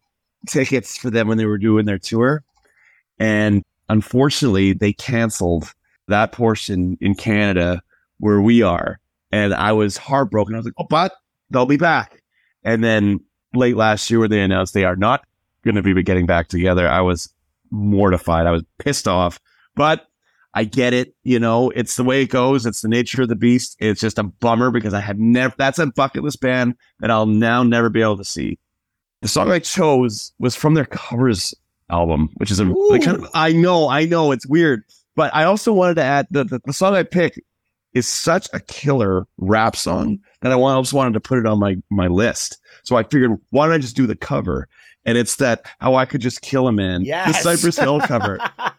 tickets for them when they were doing their tour. And unfortunately, they canceled that portion in Canada where we are. And I was heartbroken. I was like, oh, but they'll be back. And then late last year when they announced they are not going to be getting back together, I was mortified. I was pissed off. But I get it. You know, it's the way it goes. It's the nature of the beast. It's just a bummer because I had never, that's a bucket list band that I'll now never be able to see. The song I chose was from their covers album, which is a like, kind of, I know, I know it's weird, but I also wanted to add the, the, the song I picked is such a killer rap song that I also wanted to put it on my, my list. So I figured, why don't I just do the cover? And it's that How I Could Just Kill a Man, yes. the Cypress Hill cover.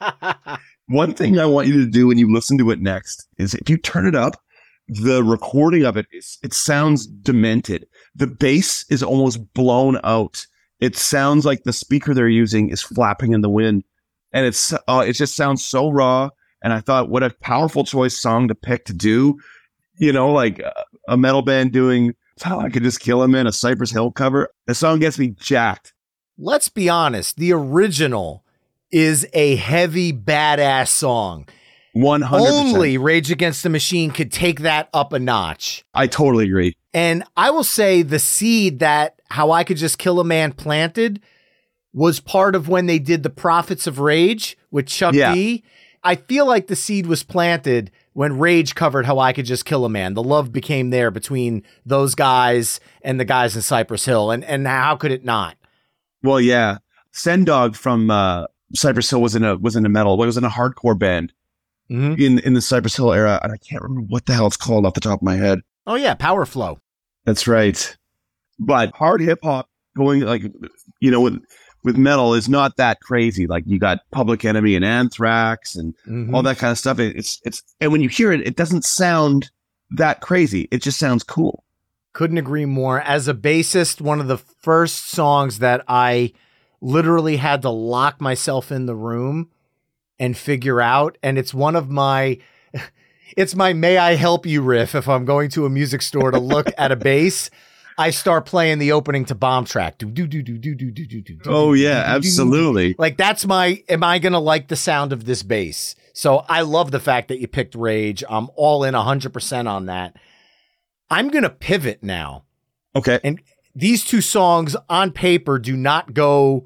One thing I want you to do when you listen to it next is if you turn it up, the recording of it, is, it sounds demented. The bass is almost blown out. It sounds like the speaker they're using is flapping in the wind. And it's uh, it just sounds so raw. And I thought, what a powerful choice song to pick to do. You know, like uh, a metal band doing How I Could Just Kill a Man, a Cypress Hill cover. The song gets me jacked. Let's be honest. The original is a heavy, badass song. one hundred percent. Only Rage Against the Machine could take that up a notch. I totally agree. And I will say the seed that How I Could Just Kill a Man planted was part of when they did the Prophets of Rage with Chuck Yeah. D. I feel like the seed was planted when Rage covered How I Could Just Kill a Man. The love became there between those guys and the guys in Cypress Hill. And, and how could it not? Well, yeah. Sendog from uh, Cypress Hill was in a was in a metal. It was in a hardcore band Mm-hmm. in in the Cypress Hill era, and I can't remember what the hell it's called off the top of my head. Oh, yeah. Power Flow. That's right. But hard hip hop going like you know with with metal is not that crazy. Like you got Public Enemy and Anthrax and Mm-hmm. all that kind of stuff. It, it's it's and when you hear it, it doesn't sound that crazy. It just sounds cool. Couldn't agree more. As a bassist, one of the first songs that I literally had to lock myself in the room and figure out, and it's one of my, it's my May I Help You riff if I'm going to a music store to look at a bass. I start playing the opening to Bomb Track. Do, do, do, do, do, do, do, do, do, Oh do, yeah, do, do, do. absolutely. Like that's my, am I going to like the sound of this bass? So I love the fact that you picked Rage. I'm all in one hundred percent on that. I'm going to pivot now. Okay. And these two songs on paper do not go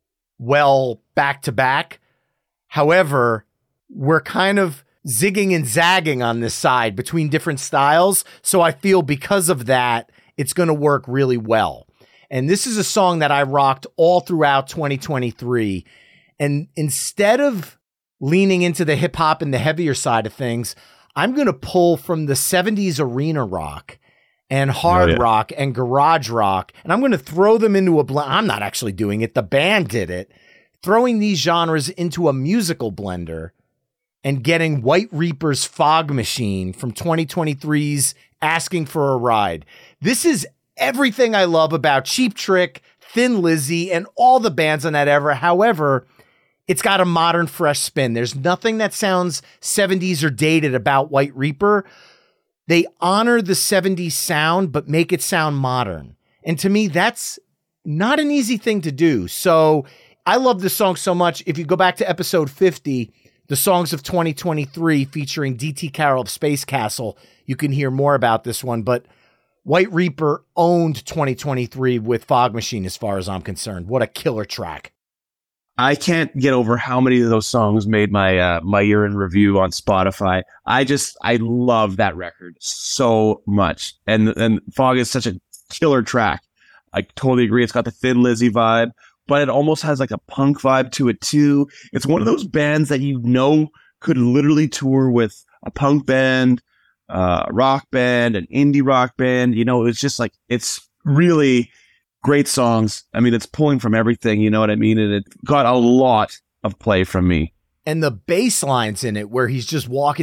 well back to back. However, we're kind of zigging and zagging on this side between different styles. So I feel because of that, it's going to work really well. And this is a song that I rocked all throughout twenty twenty-three. And instead of leaning into the hip hop and the heavier side of things, I'm going to pull from the seventies arena rock and hard Oh, yeah. rock and garage rock. And I'm going to throw them into a blend. I'm not actually doing it. The band did it. Throwing these genres into a musical blender and getting White Reaper's Fog Machine from twenty twenty-three's Asking for a Ride. This is everything I love about Cheap Trick, Thin Lizzy, and all the bands on that era. However, it's got a modern, fresh spin. There's nothing that sounds seventies or dated about White Reaper. They honor the seventies sound, but make it sound modern. And to me, that's not an easy thing to do. So I love this song so much. If you go back to episode fifty, the songs of twenty twenty-three featuring D T Carroll of Space Castle, you can hear more about this one. But White Reaper owned twenty twenty-three with Fog Machine as far as I'm concerned. What a killer track. I can't get over how many of those songs made my uh, my year in review on Spotify. I just I love that record so much, and and Fog is such a killer track. I totally agree. It's got the Thin Lizzy vibe, but it almost has like a punk vibe to it too. It's one of those bands that you know could literally tour with a punk band, uh, a rock band, an indie rock band. You know, it's just like it's really great songs. I mean, it's pulling from everything, you know what I mean? And it got a lot of play from me. And the bass lines in it where he's just walking,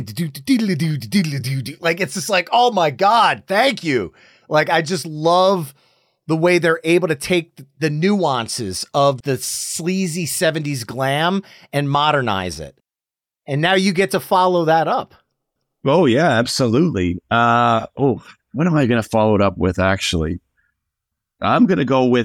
like it's just like, oh my God, thank you. Like, I just love the way they're able to take the nuances of the sleazy seventies glam and modernize it. And now you get to follow that up. Oh, yeah, absolutely. Uh, oh, what am I going to follow it up with, actually? I'm going to go with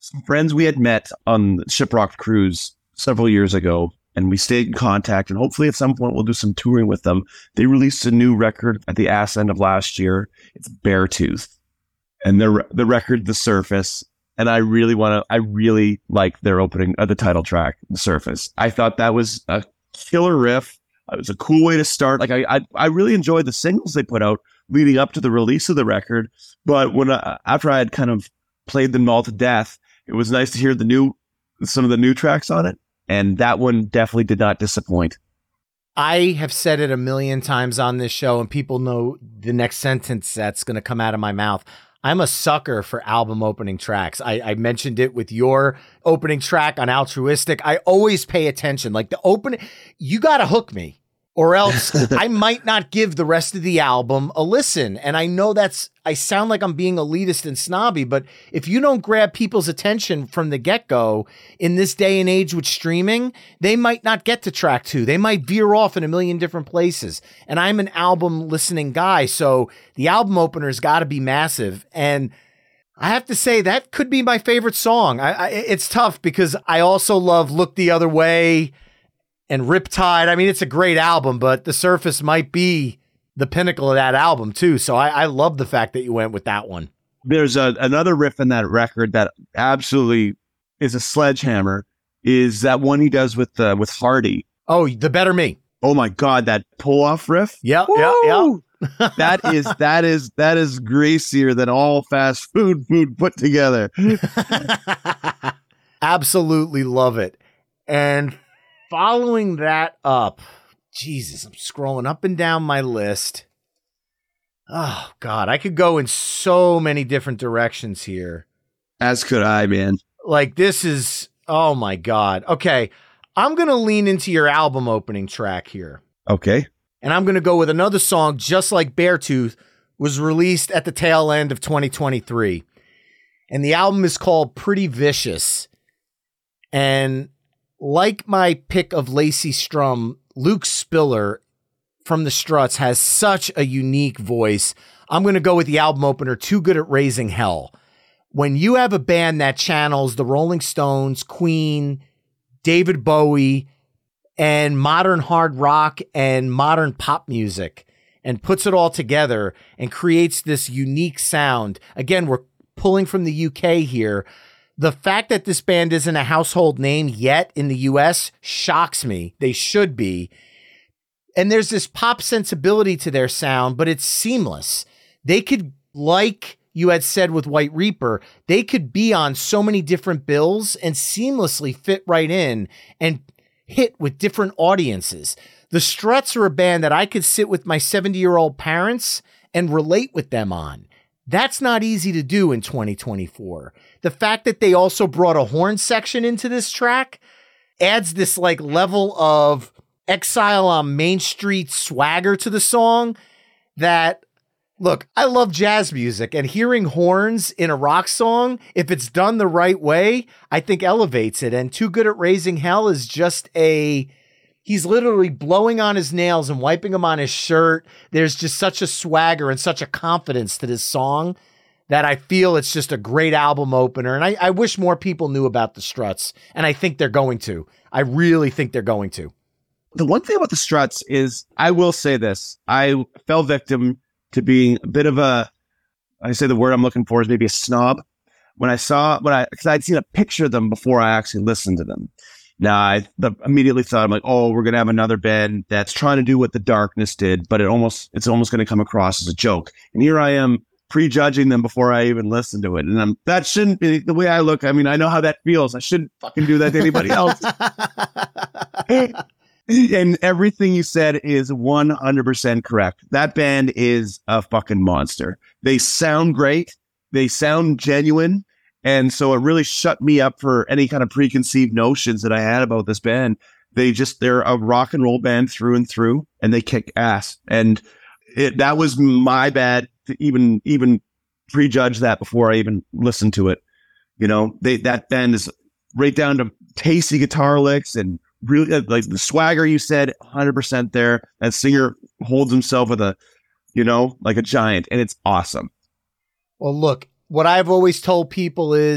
some friends we had met on the Shiprock cruise several years ago, and we stayed in contact, and hopefully at some point we'll do some touring with them. They released a new record at the ass end of last year. It's Beartooth, and the the record, The Surface. And I really want to, I really like their opening, uh, the title track, The Surface. I thought that was a killer riff. It was a cool way to start. Like I, I, I really enjoyed the singles they put out leading up to the release of the record. But when I, after I had kind of played them all to death, it was nice to hear the new, some of the new tracks on it. And that one definitely did not disappoint. I have said it a million times on this show, and people know the next sentence that's going to come out of my mouth. I'm a sucker for album opening tracks. I, I mentioned it with your opening track on Altruistic. I always pay attention. Like the opening, you got to hook me, or else I might not give the rest of the album a listen. And I know that's, I sound like I'm being elitist and snobby, but if you don't grab people's attention from the get-go in this day and age with streaming, they might not get to track two. They might veer off in a million different places. And I'm an album listening guy, so the album opener's got to be massive. And I have to say that could be my favorite song. I, I, it's tough because I also love Look the Other Way and Riptide. I mean, it's a great album, but The Surface might be the pinnacle of that album too. So I, I love the fact that you went with that one. There's a, another riff in that record that absolutely is a sledgehammer, is that one he does with uh, with Hardy. Oh, The Better Me. Oh my God, that pull off riff. Yeah, yeah, yeah. that is, that is, that is greasier than all fast food food put together. Absolutely love it. And following that up, Jesus, I'm scrolling up and down my list. Oh, God, I could go in so many different directions here. As could I, man. Like, this is, oh, my God. Okay, I'm going to lean into your album opening track here. Okay. And I'm going to go with another song, just like Beartooth, was released at the tail end of twenty twenty-three. And the album is called Pretty Vicious. And like my pick of Lacey Strum, Luke Spiller from the Struts has such a unique voice. I'm going to go with the album opener, Too Good at Raising Hell. When you have a band that channels the Rolling Stones, Queen, David Bowie, and modern hard rock and modern pop music, and puts it all together and creates this unique sound. Again, we're pulling from the U K here. The fact that this band isn't a household name yet in the U S shocks me. They should be. And there's this pop sensibility to their sound, but it's seamless. They could, like you had said with White Reaper, they could be on so many different bills and seamlessly fit right in and hit with different audiences. The Struts are a band that I could sit with my seventy-year-old parents and relate with them on. That's not easy to do in twenty twenty-four. The fact that they also brought a horn section into this track adds this like level of Exile on Main Street swagger to the song that, look, I love jazz music, and hearing horns in a rock song, if it's done the right way, I think elevates it. And Too Good at Raising Hell is just a, he's literally blowing on his nails and wiping them on his shirt. There's just such a swagger and such a confidence to this song that I feel it's just a great album opener. And I, I wish more people knew about the Struts, and I think they're going to. I really think they're going to. The one thing about the Struts is, I will say this, I fell victim to being a bit of a, I say the word I'm looking for is maybe a snob. When I saw, when I, because I'd seen a picture of them before I actually listened to them. Now, I the, immediately thought, I'm like, oh, we're going to have another band that's trying to do what The Darkness did, but it almost, it's almost going to come across as a joke. And here I am prejudging them before I even listened to it. And I'm, that shouldn't be the way I look. I mean, I know how that feels. I shouldn't fucking do that to anybody else. And everything you said is one hundred percent correct. That band is a fucking monster. They sound great. They sound genuine. And so it really shut me up for any kind of preconceived notions that I had about this band. They just, they're a rock and roll band through and through, and they kick ass. And it, that was my bad to even, even prejudge that before I even listened to it. You know, they, that band is right down to tasty guitar licks and really, like the swagger you said, one hundred percent there. That singer holds himself with a, you know, like a giant, and it's awesome. Well, look, what I've always told people is,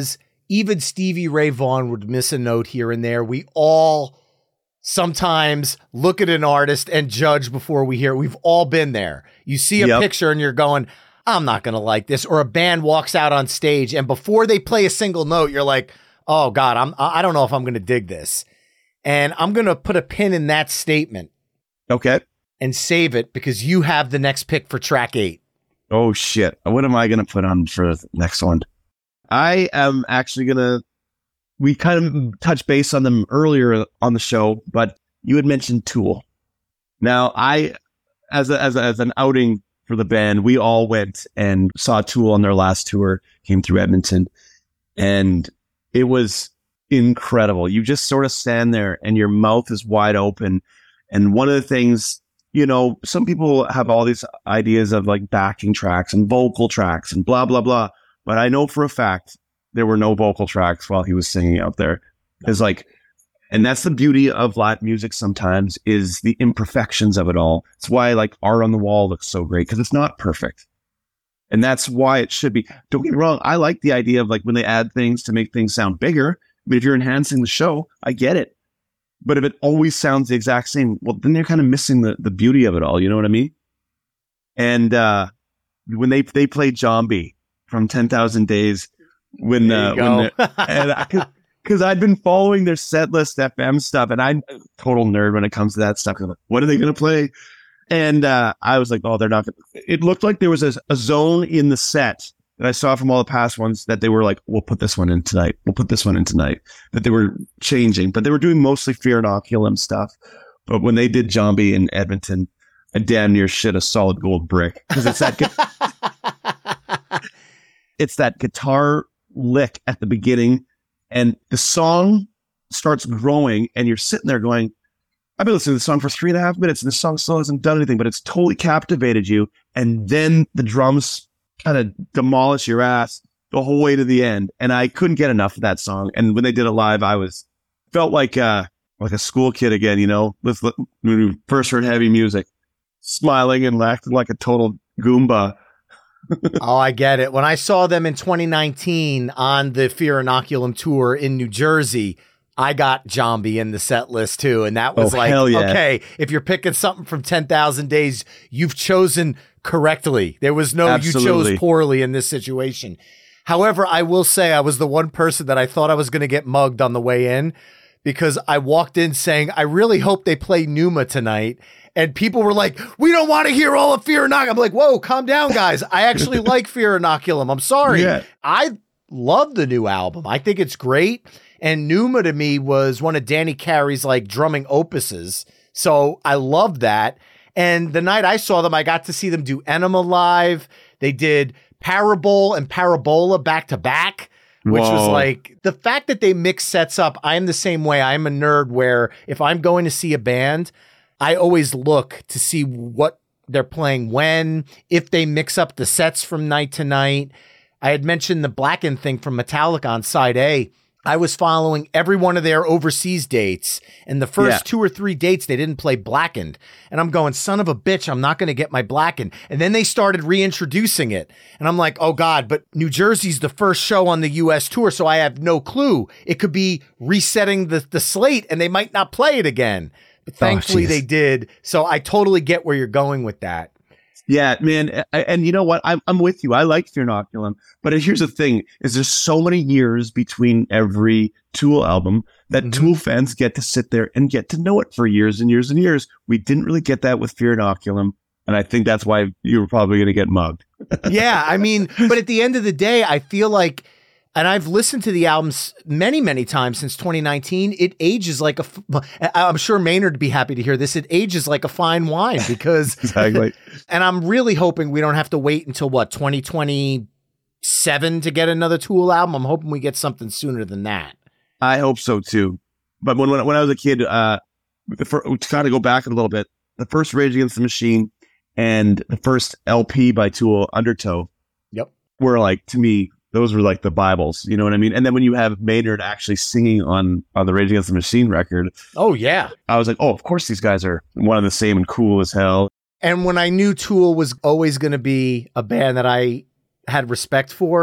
even Stevie Ray Vaughan would miss a note here and there. We all sometimes look at an artist and judge before we hear it. We've all been there. You see a Yep. picture and you're going, I'm not going to like this. Or a band walks out on stage and before they play a single note, you're like, oh God, I'm, I don't know if I'm going to dig this. And I'm going to put a pin in that statement Okay. and save it because you have the next pick for track eight. Oh shit. What am I going to put on for the next one? I am actually going to, we kind of touched base on them earlier on the show, but you had mentioned Tool. Now I, as a, as a, as an outing for the band, we all went and saw Tool on their last tour, came through Edmonton, and it was incredible. You just sort of stand there and your mouth is wide open. And one of the things, you know, some people have all these ideas of like backing tracks and vocal tracks and blah, blah, blah. But I know for a fact there were no vocal tracks while he was singing out there. It's like, and that's the beauty of live music sometimes is the imperfections of it all. It's why like Art on the Wall looks so great because it's not perfect. And that's why it should be. Don't get me wrong. I like the idea of like when they add things to make things sound bigger. But if you're enhancing the show, I get it. But if it always sounds the exact same, well, then they're kind of missing the, the beauty of it all. You know what I mean? And uh, when they they played Zombie from ten thousand Days, when uh, when and because I'd been following their set list F M stuff, and I'm a total nerd when it comes to that stuff. I'm like, what are they going to play? And uh, I was like, oh, they're not. Gonna. It looked like there was a, a zone in the set that I saw from all the past ones that they were like, we'll put this one in tonight. We'll put this one in tonight. That they were changing, but they were doing mostly Fear Inoculum stuff. But when they did Zombie in Edmonton, I damn near shit a solid gold brick because it's that gu- it's that guitar lick at the beginning, and the song starts growing, and you're sitting there going, I've been listening to the song for three and a half minutes, and the song still hasn't done anything, but it's totally captivated you. And then the drums kind of demolish your ass the whole way to the end. And I couldn't get enough of that song. And when they did it live, I was felt like uh like a school kid again, you know, with when we first heard heavy music, smiling and acting like a total Goomba. Oh, I get it. When I saw them in twenty nineteen on the Fear Inoculum tour in New Jersey, I got Zombie in the set list too. And that was oh, like, hell yeah. okay, if you're picking something from ten thousand Days, you've chosen correctly. There was no, Absolutely. you chose poorly in this situation. However, I will say I was the one person that I thought I was going to get mugged on the way in because I walked in saying, I really hope they play Pneuma tonight. And people were like, we don't want to hear all of Fear Inoculum. I'm like, whoa, calm down, guys. I actually like Fear Inoculum. I'm sorry. Yeah. I love the new album. I think it's great. And Pneuma to me was one of Danny Carey's like drumming opuses. So I love that. And the night I saw them, I got to see them do Enema live. They did Parabole and Parabola back to back, which Whoa. was like the fact that they mix sets up. I'm the same way. I'm a nerd where if I'm going to see a band, I always look to see what they're playing when, if they mix up the sets from night to night. I had mentioned the Blackened thing from Metallica on side A. I was following every one of their overseas dates, and the first Yeah. two or three dates, they didn't play Blackened. And I'm going, son of a bitch, I'm not going to get my Blackened. And then they started reintroducing it. And I'm like, oh God, but New Jersey's the first show on the U S tour, so I have no clue. It could be resetting the, the slate, and they might not play it again. But thankfully geez. they did. So I totally get where you're going with that. Yeah, man. And, and you know what? I'm, I'm with you. I like Fear Inoculum. But here's the thing, is there's so many years between every Tool album that Mhm. Tool fans get to sit there and get to know it for years and years and years. We didn't really get that with Fear Inoculum. And I think that's why you were probably going to get mugged. Yeah, I mean, but at the end of the day, I feel like, and I've listened to the albums many, many times since twenty nineteen. It ages like a, f- I'm sure Maynard would be happy to hear this. It ages like a fine wine because, Exactly. and I'm really hoping we don't have to wait until what, twenty twenty-seven to get another Tool album. I'm hoping we get something sooner than that. I hope so too. But when when, when I was a kid, uh, the fir- to kind of go back a little bit, the first Rage Against the Machine and the first L P by Tool, Undertow, Yep. were like, to me, those were like the Bibles. You know what I mean? And then when you have Maynard actually singing on, on the Rage Against the Machine record, Oh, yeah. I was like, oh, of course these guys are one and the same and cool as hell. And when I knew Tool was always going to be a band that I had respect for,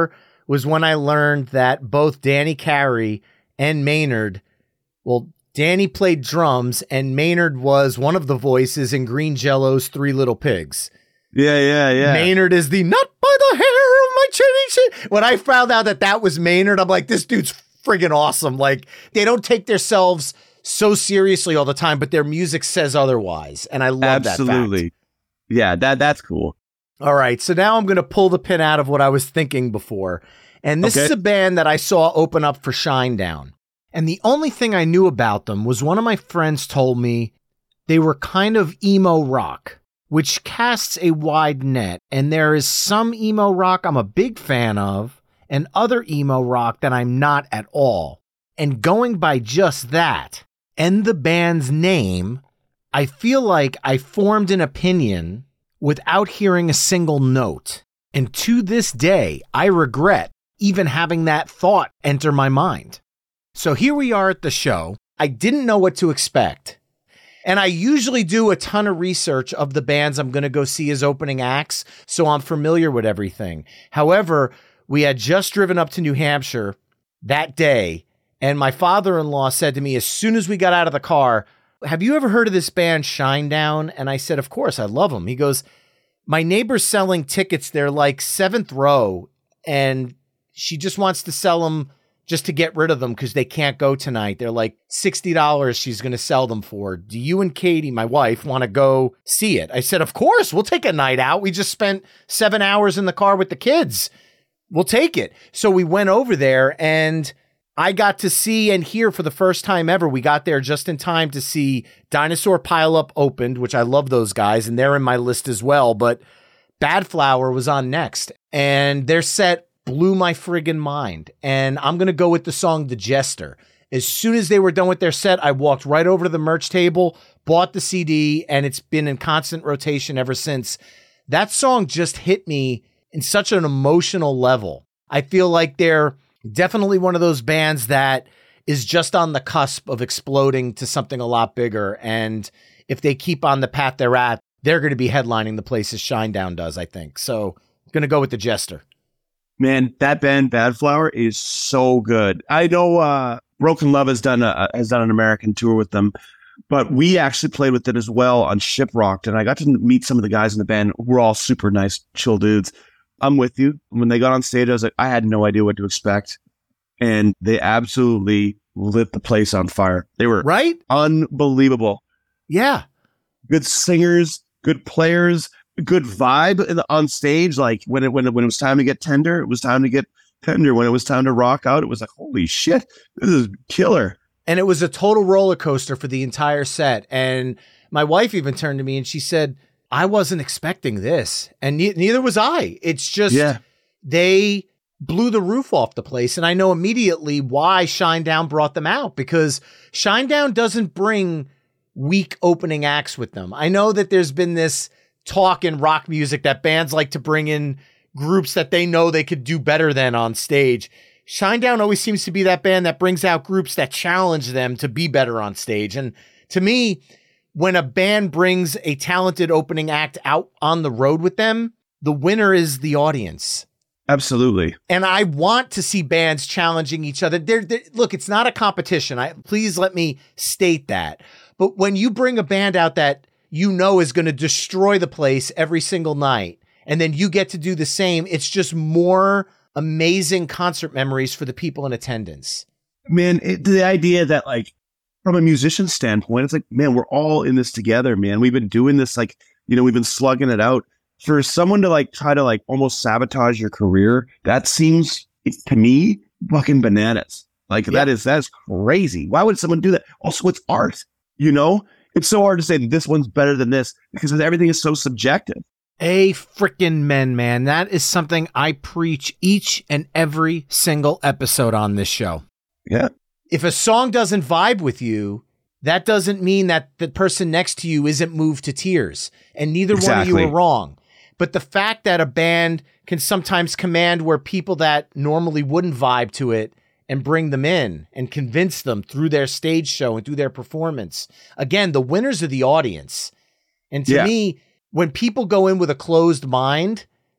was when I learned that both Danny Carey and Maynard, well, Danny played drums and Maynard was one of the voices in Green Jello's Three Little Pigs. Yeah, yeah, yeah. Maynard is the nut by the hair of my chinny chin. When I found out that that was Maynard, I'm like, this dude's friggin' awesome. Like, they don't take themselves so seriously all the time, but their music says otherwise. And I love that fact. Absolutely. Yeah, that that's cool. All right, so now I'm going to pull the pin out of what I was thinking before. And this Okay. is a band that I saw open up for Shinedown. And the only thing I knew about them was one of my friends told me they were kind of emo rock, which casts a wide net. And there is some emo rock I'm a big fan of, and other emo rock that I'm not at all. And going by just that, and the band's name, I feel like I formed an opinion without hearing a single note. And to this day, I regret even having that thought enter my mind. So here we are at the show. I didn't know what to expect. And I usually do a ton of research of the bands I'm going to go see as opening acts, so I'm familiar with everything. However, we had just driven up to New Hampshire that day, and my father-in-law said to me as soon as we got out of the car, have you ever heard of this band Shinedown? And I said, of course, I love them. He goes, my neighbor's selling tickets. They're like seventh row, and she just wants to sell them just to get rid of them because they can't go tonight. They're like sixty dollars she's going to sell them for. Do you and Katie, my wife, want to go see it? I said, of course, we'll take a night out. We just spent seven hours in the car with the kids. We'll take it. So we went over there, and I got to see and hear for the first time ever. We got there just in time to see Dinosaur Pile Up opened, which I love those guys, and they're in my list as well. But Bad Flower was on next, and their set blew my friggin' mind. And I'm going to go with the song The Jester. As soon as they were done with their set, I walked right over to the merch table, bought the C D, and it's been in constant rotation ever since. That song just hit me in such an emotional level. I feel like they're definitely one of those bands that is just on the cusp of exploding to something a lot bigger. And if they keep on the path they're at, they're going to be headlining the places Shinedown does, I think. So I'm going to go with The Jester. Man, that band Bad Flower is so good. I know uh, Broken Love has done a has done an American tour with them, but we actually played with it as well on Shiprocked, and I got to meet some of the guys in the band. We're all super nice, chill dudes. I'm with you. When they got on stage, I was like, I had no idea what to expect, and they absolutely lit the place on fire. They were right, unbelievable. Yeah, good singers, good players. Good vibe in the, on stage. Like when it when it, when it was time to get tender, it was time to get tender. When it was time to rock out, it was like, holy shit, this is killer. And it was a total roller coaster for the entire set. And my wife even turned to me and she said, I wasn't expecting this, and ne- neither was I. It's just yeah. they blew the roof off the place, and I know immediately why Shinedown brought them out, because Shinedown doesn't bring weak opening acts with them. I know that there's been this talk in rock music that bands like to bring in groups that they know they could do better than on stage. Shinedown always seems to be that band that brings out groups that challenge them to be better on stage. And to me, when a band brings a talented opening act out on the road with them, the winner is the audience. Absolutely. And I want to see bands challenging each other. They're, they're, look, it's not a competition. I, please let me state that. But when you bring a band out that you know is going to destroy the place every single night, and then you get to do the same, it's just more amazing concert memories for the people in attendance. Man, it, the idea that, like, from a musician standpoint, it's like, man, we're all in this together, man. We've been doing this, like, you know, we've been slugging it out. For someone to, like, try to, like, almost sabotage your career, that seems, to me, fucking bananas. Like, yeah. that is, that's crazy. Why would someone do that? Also, it's art, you know? It's so hard to say that this one's better than this because everything is so subjective. A frickin' men, man. That is something I preach each and every single episode on this show. Yeah. If a song doesn't vibe with you, that doesn't mean that the person next to you isn't moved to tears. And neither exactly. one of you are wrong. But the fact that a band can sometimes command where people that normally wouldn't vibe to it and bring them in and convince them through their stage show and through their performance. Again, the winners are the audience. And to yeah. me, when people go in with a closed mind,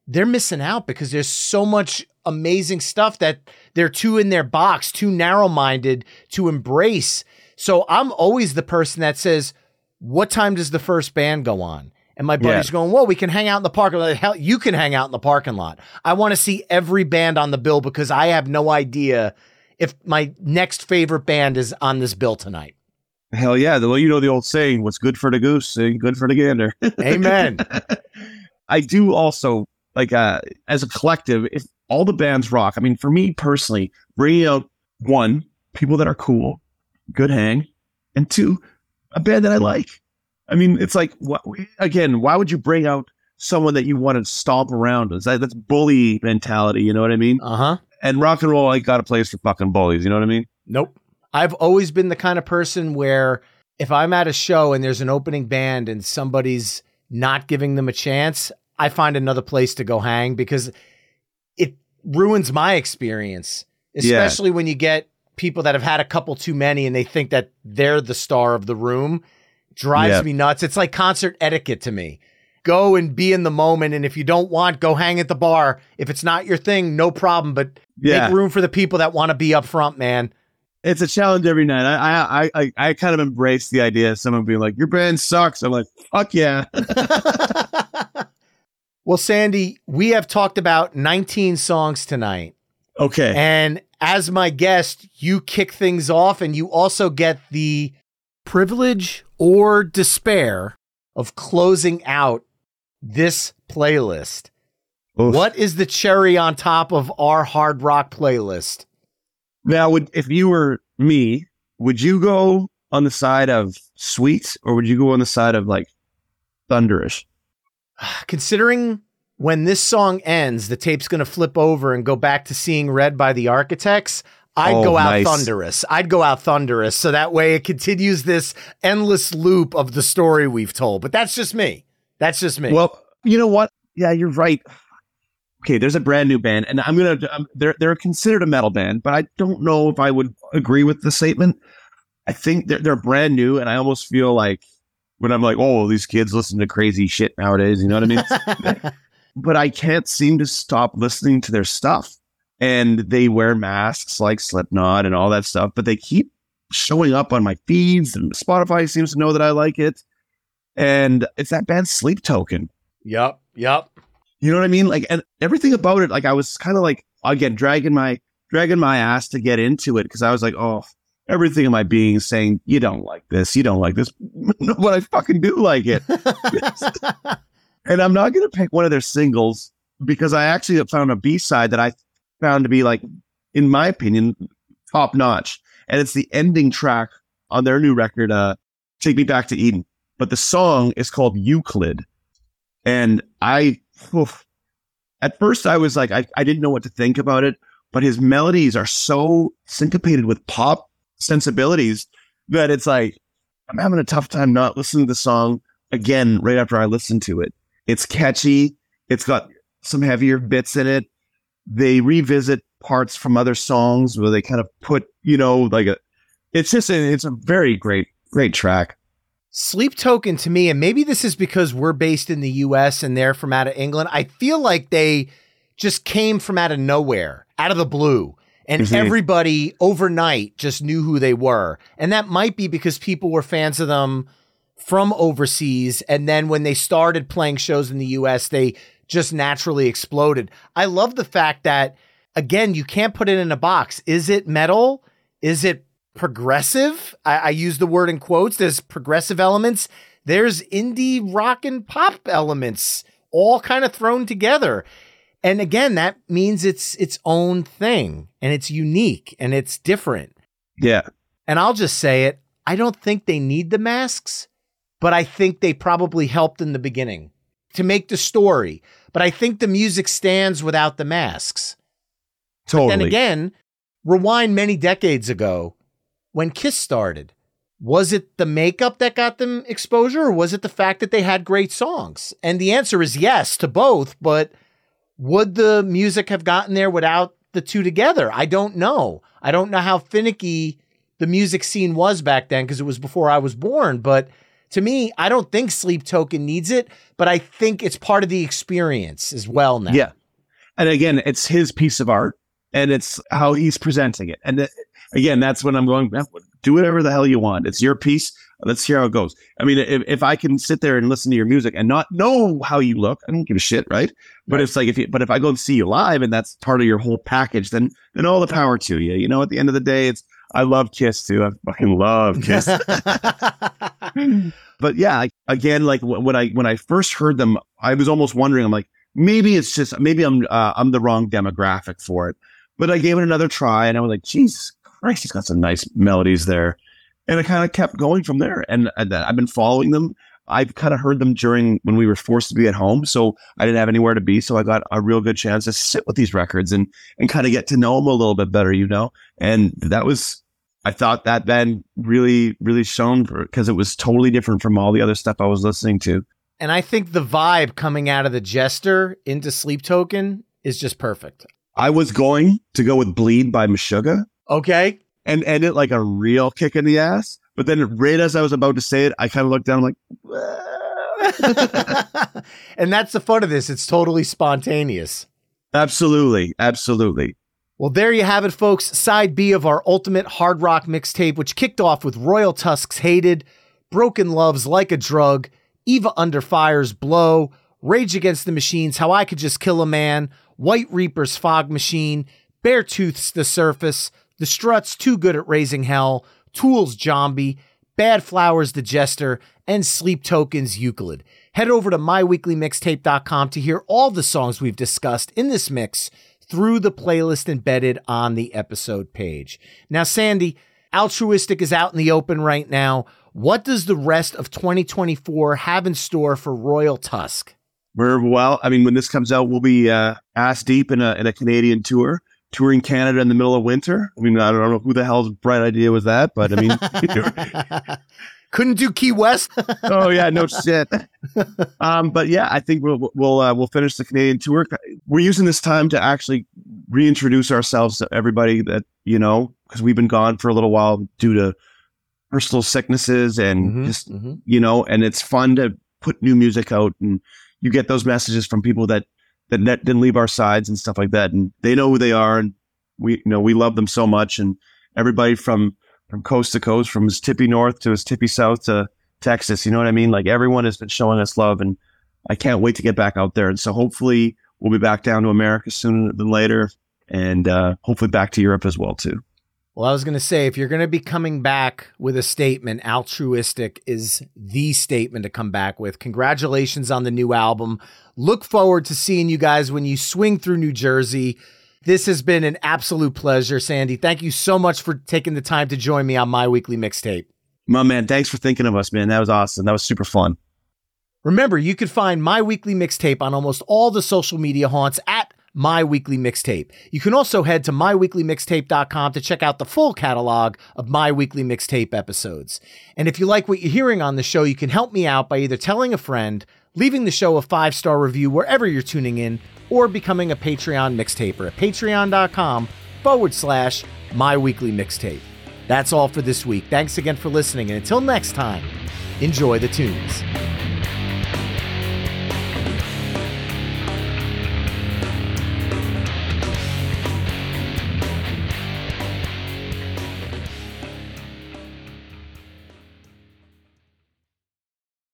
they're missing out because there's so much amazing stuff that they're too in their box, too narrow-minded to embrace. So I'm always the person that says, what time does the first band go on? And my buddy's yeah. going, well, we can hang out in the parking lot. Hell, you can hang out in the parking lot. I want to see every band on the bill because I have no idea if my next favorite band is on this bill tonight. Hell yeah. Well, you know the old saying, what's good for the goose, good for the gander. Amen. I do also, like, uh, as a collective, if all the bands rock, I mean, for me personally, bringing out, one, people that are cool, good hang, and two, a band that I like. I mean, it's like, what, again, why would you bring out someone that you want to stomp around? It's like, that's bully mentality, you know what I mean? Uh-huh. And rock and roll, I got a place for fucking bullies, you know what I mean? Nope. I've always been the kind of person where if I'm at a show and there's an opening band and somebody's not giving them a chance, I find another place to go hang because it ruins my experience, especially yeah. when you get people that have had a couple too many and they think that they're the star of the room. Drives yeah. me nuts. It's like concert etiquette to me. Go and be in the moment. And if you don't want, go hang at the bar. If it's not your thing, no problem. But yeah. make room for the people that want to be up front, man. It's a challenge every night. I I I I kind of embrace the idea of someone being like, your band sucks. I'm like, fuck yeah. Well, Sandy, we have talked about nineteen songs tonight. Okay. And as my guest, you kick things off and you also get the privilege or despair of closing out this playlist. Oof. What is the cherry on top of our hard rock playlist? Now, would if you were me, would you go on the side of sweet or would you go on the side of like thunderous? Considering when this song ends, the tape's going to flip over and go back to Seeing Red by the Architects, I'd oh, go out nice. thunderous. I'd go out thunderous. So that way it continues this endless loop of the story we've told. But that's just me. That's just me. Well, you know what? Yeah, you're right. Okay, there's a brand new band, and I'm gonna. Um, they're they're considered a metal band, but I don't know if I would agree with the statement. I think they're they're brand new, and I almost feel like when I'm like, oh, these kids listen to crazy shit nowadays. You know what I mean? But I can't seem to stop listening to their stuff. And they wear masks like Slipknot and all that stuff, but they keep showing up on my feeds, and Spotify seems to know that I like it. And it's that band Sleep Token. Yep. Yep. You know what I mean? Like, and everything about it, like I was kind of like, again, dragging my, dragging my ass to get into it. Cause I was like, oh, everything in my being is saying, you don't like this. You don't like this. But I fucking do like it. And I'm not going to pick one of their singles because I actually found a B-side that I found to be, like, in my opinion, top notch. And it's the ending track on their new record, uh, Take Me Back to Eden. But the song is called Euclid. And I, oof, at first I was like, I, I didn't know what to think about it, but his melodies are so syncopated with pop sensibilities that it's like, I'm having a tough time not listening to the song again right after I listen to it. It's catchy. It's got some heavier bits in it. They revisit parts from other songs where they kind of put, you know, like a, it's just, a, it's a very great, great track. Sleep Token to me, and maybe this is because we're based in the U S and they're from out of England, I feel like they just came from out of nowhere, out of the blue. And mm-hmm. everybody overnight just knew who they were. And that might be because people were fans of them from overseas. And then when they started playing shows in the U S, they just naturally exploded. I love the fact that, again, you can't put it in a box. Is it metal? Is it progressive? I, I use the word in quotes. There's progressive elements. There's indie rock and pop elements all kind of thrown together. And again, that means it's its own thing and it's unique and it's different. Yeah. And I'll just say it. I don't think they need the masks, but I think they probably helped in the beginning to make the story. But I think the music stands without the masks. Totally. But then again, rewind many decades ago when Kiss started. Was it the makeup that got them exposure, or was it the fact that they had great songs? And the answer is yes to both, but would the music have gotten there without the two together? I don't know. I don't know how finicky the music scene was back then because it was before I was born, but to me, I don't think Sleep Token needs it, but I think it's part of the experience as well now. Yeah. And again, it's his piece of art and it's how he's presenting it. And th- again, that's when I'm going, do whatever the hell you want. It's your piece. Let's hear how it goes. I mean, if, if I can sit there and listen to your music and not know how you look, I don't give a shit, right? But right. It's like, if you, but if I go and see you live and that's part of your whole package, then, then all the power to you. You know, at the end of the day, it's, I love Kiss too. I fucking love Kiss. But yeah, like, again, like when I, when I first heard them, I was almost wondering, I'm like, maybe it's just, maybe I'm, uh, I'm the wrong demographic for it. But I gave it another try and I was like, Jesus Christ, he's got some nice melodies there. And it kind of kept going from there. And, and I've been following them. I've kind of heard them during when we were forced to be at home. So I didn't have anywhere to be. So I got a real good chance to sit with these records and, and kind of get to know them a little bit better, you know? And that was, I thought that then really, really shone because it was totally different from all the other stuff I was listening to. And I think the vibe coming out of the Jester into Sleep Token is just perfect. I was going to go with Bleed by Meshuggah. Okay. And end it like a real kick in the ass. But then right as I was about to say it, I kind of looked down, I'm like, and that's the fun of this. It's totally spontaneous. Absolutely. Absolutely. Well, there you have it, folks. Side B of our ultimate hard rock mixtape, which kicked off with Royal Tusk's Hated, Broken Love's Like a Drug, Eva Under Fire's Blow, Rage Against the Machine's How I Could Just Kill a Man, White Reaper's Fog Machine, Beartooth's The Surface, The Struts' Too Good at Raising Hell, Tool's Zombie, Bad Flowers' The Jester, and Sleep Token's Euclid. Head over to my weekly mixtape dot com to hear all the songs we've discussed in this mix through the playlist embedded on the episode page. Now, Sandy, Altruistic is out in the open right now. What does the rest of twenty twenty-four have in store for Royal Tusk? We're, well, I mean, when this comes out, we'll be uh, ass deep in a, in a Canadian tour. Touring Canada in the middle of winter. I mean, I don't know who the hell's bright idea was that, but I mean, couldn't do Key West. Oh yeah, no shit. Um, but yeah, I think we'll we'll uh, we'll finish the Canadian tour. We're using this time to actually reintroduce ourselves to everybody that you know, because we've been gone for a little while due to personal sicknesses and mm-hmm, just mm-hmm. you know, and it's fun to put new music out, and you get those messages from people that. that didn't leave our sides and stuff like that. And they know who they are. And we, you know, we love them so much. And everybody from, from coast to coast, from his tippy north to his tippy south to Texas, you know what I mean? Like everyone has been showing us love and I can't wait to get back out there. And so hopefully we'll be back down to America sooner than later. And uh, hopefully back to Europe as well too. Well, I was going to say, if you're going to be coming back with a statement, Altruistic is the statement to come back with. Congratulations on the new album. Look forward to seeing you guys when you swing through New Jersey. This has been an absolute pleasure, Sandy. Thank you so much for taking the time to join me on My Weekly Mixtape. My man, thanks for thinking of us, man. That was awesome. That was super fun. Remember, you can find My Weekly Mixtape on almost all the social media haunts at My Weekly Mixtape. You can also head to my weekly mixtape dot com to check out the full catalog of My Weekly Mixtape episodes. And if you like what you're hearing on the show, you can help me out by either telling a friend, leaving the show a five-star review wherever you're tuning in, or becoming a Patreon mixtaper at patreon dot com forward slash My Weekly Mixtape. That's all for this week. Thanks again for listening, and until next time, enjoy the tunes.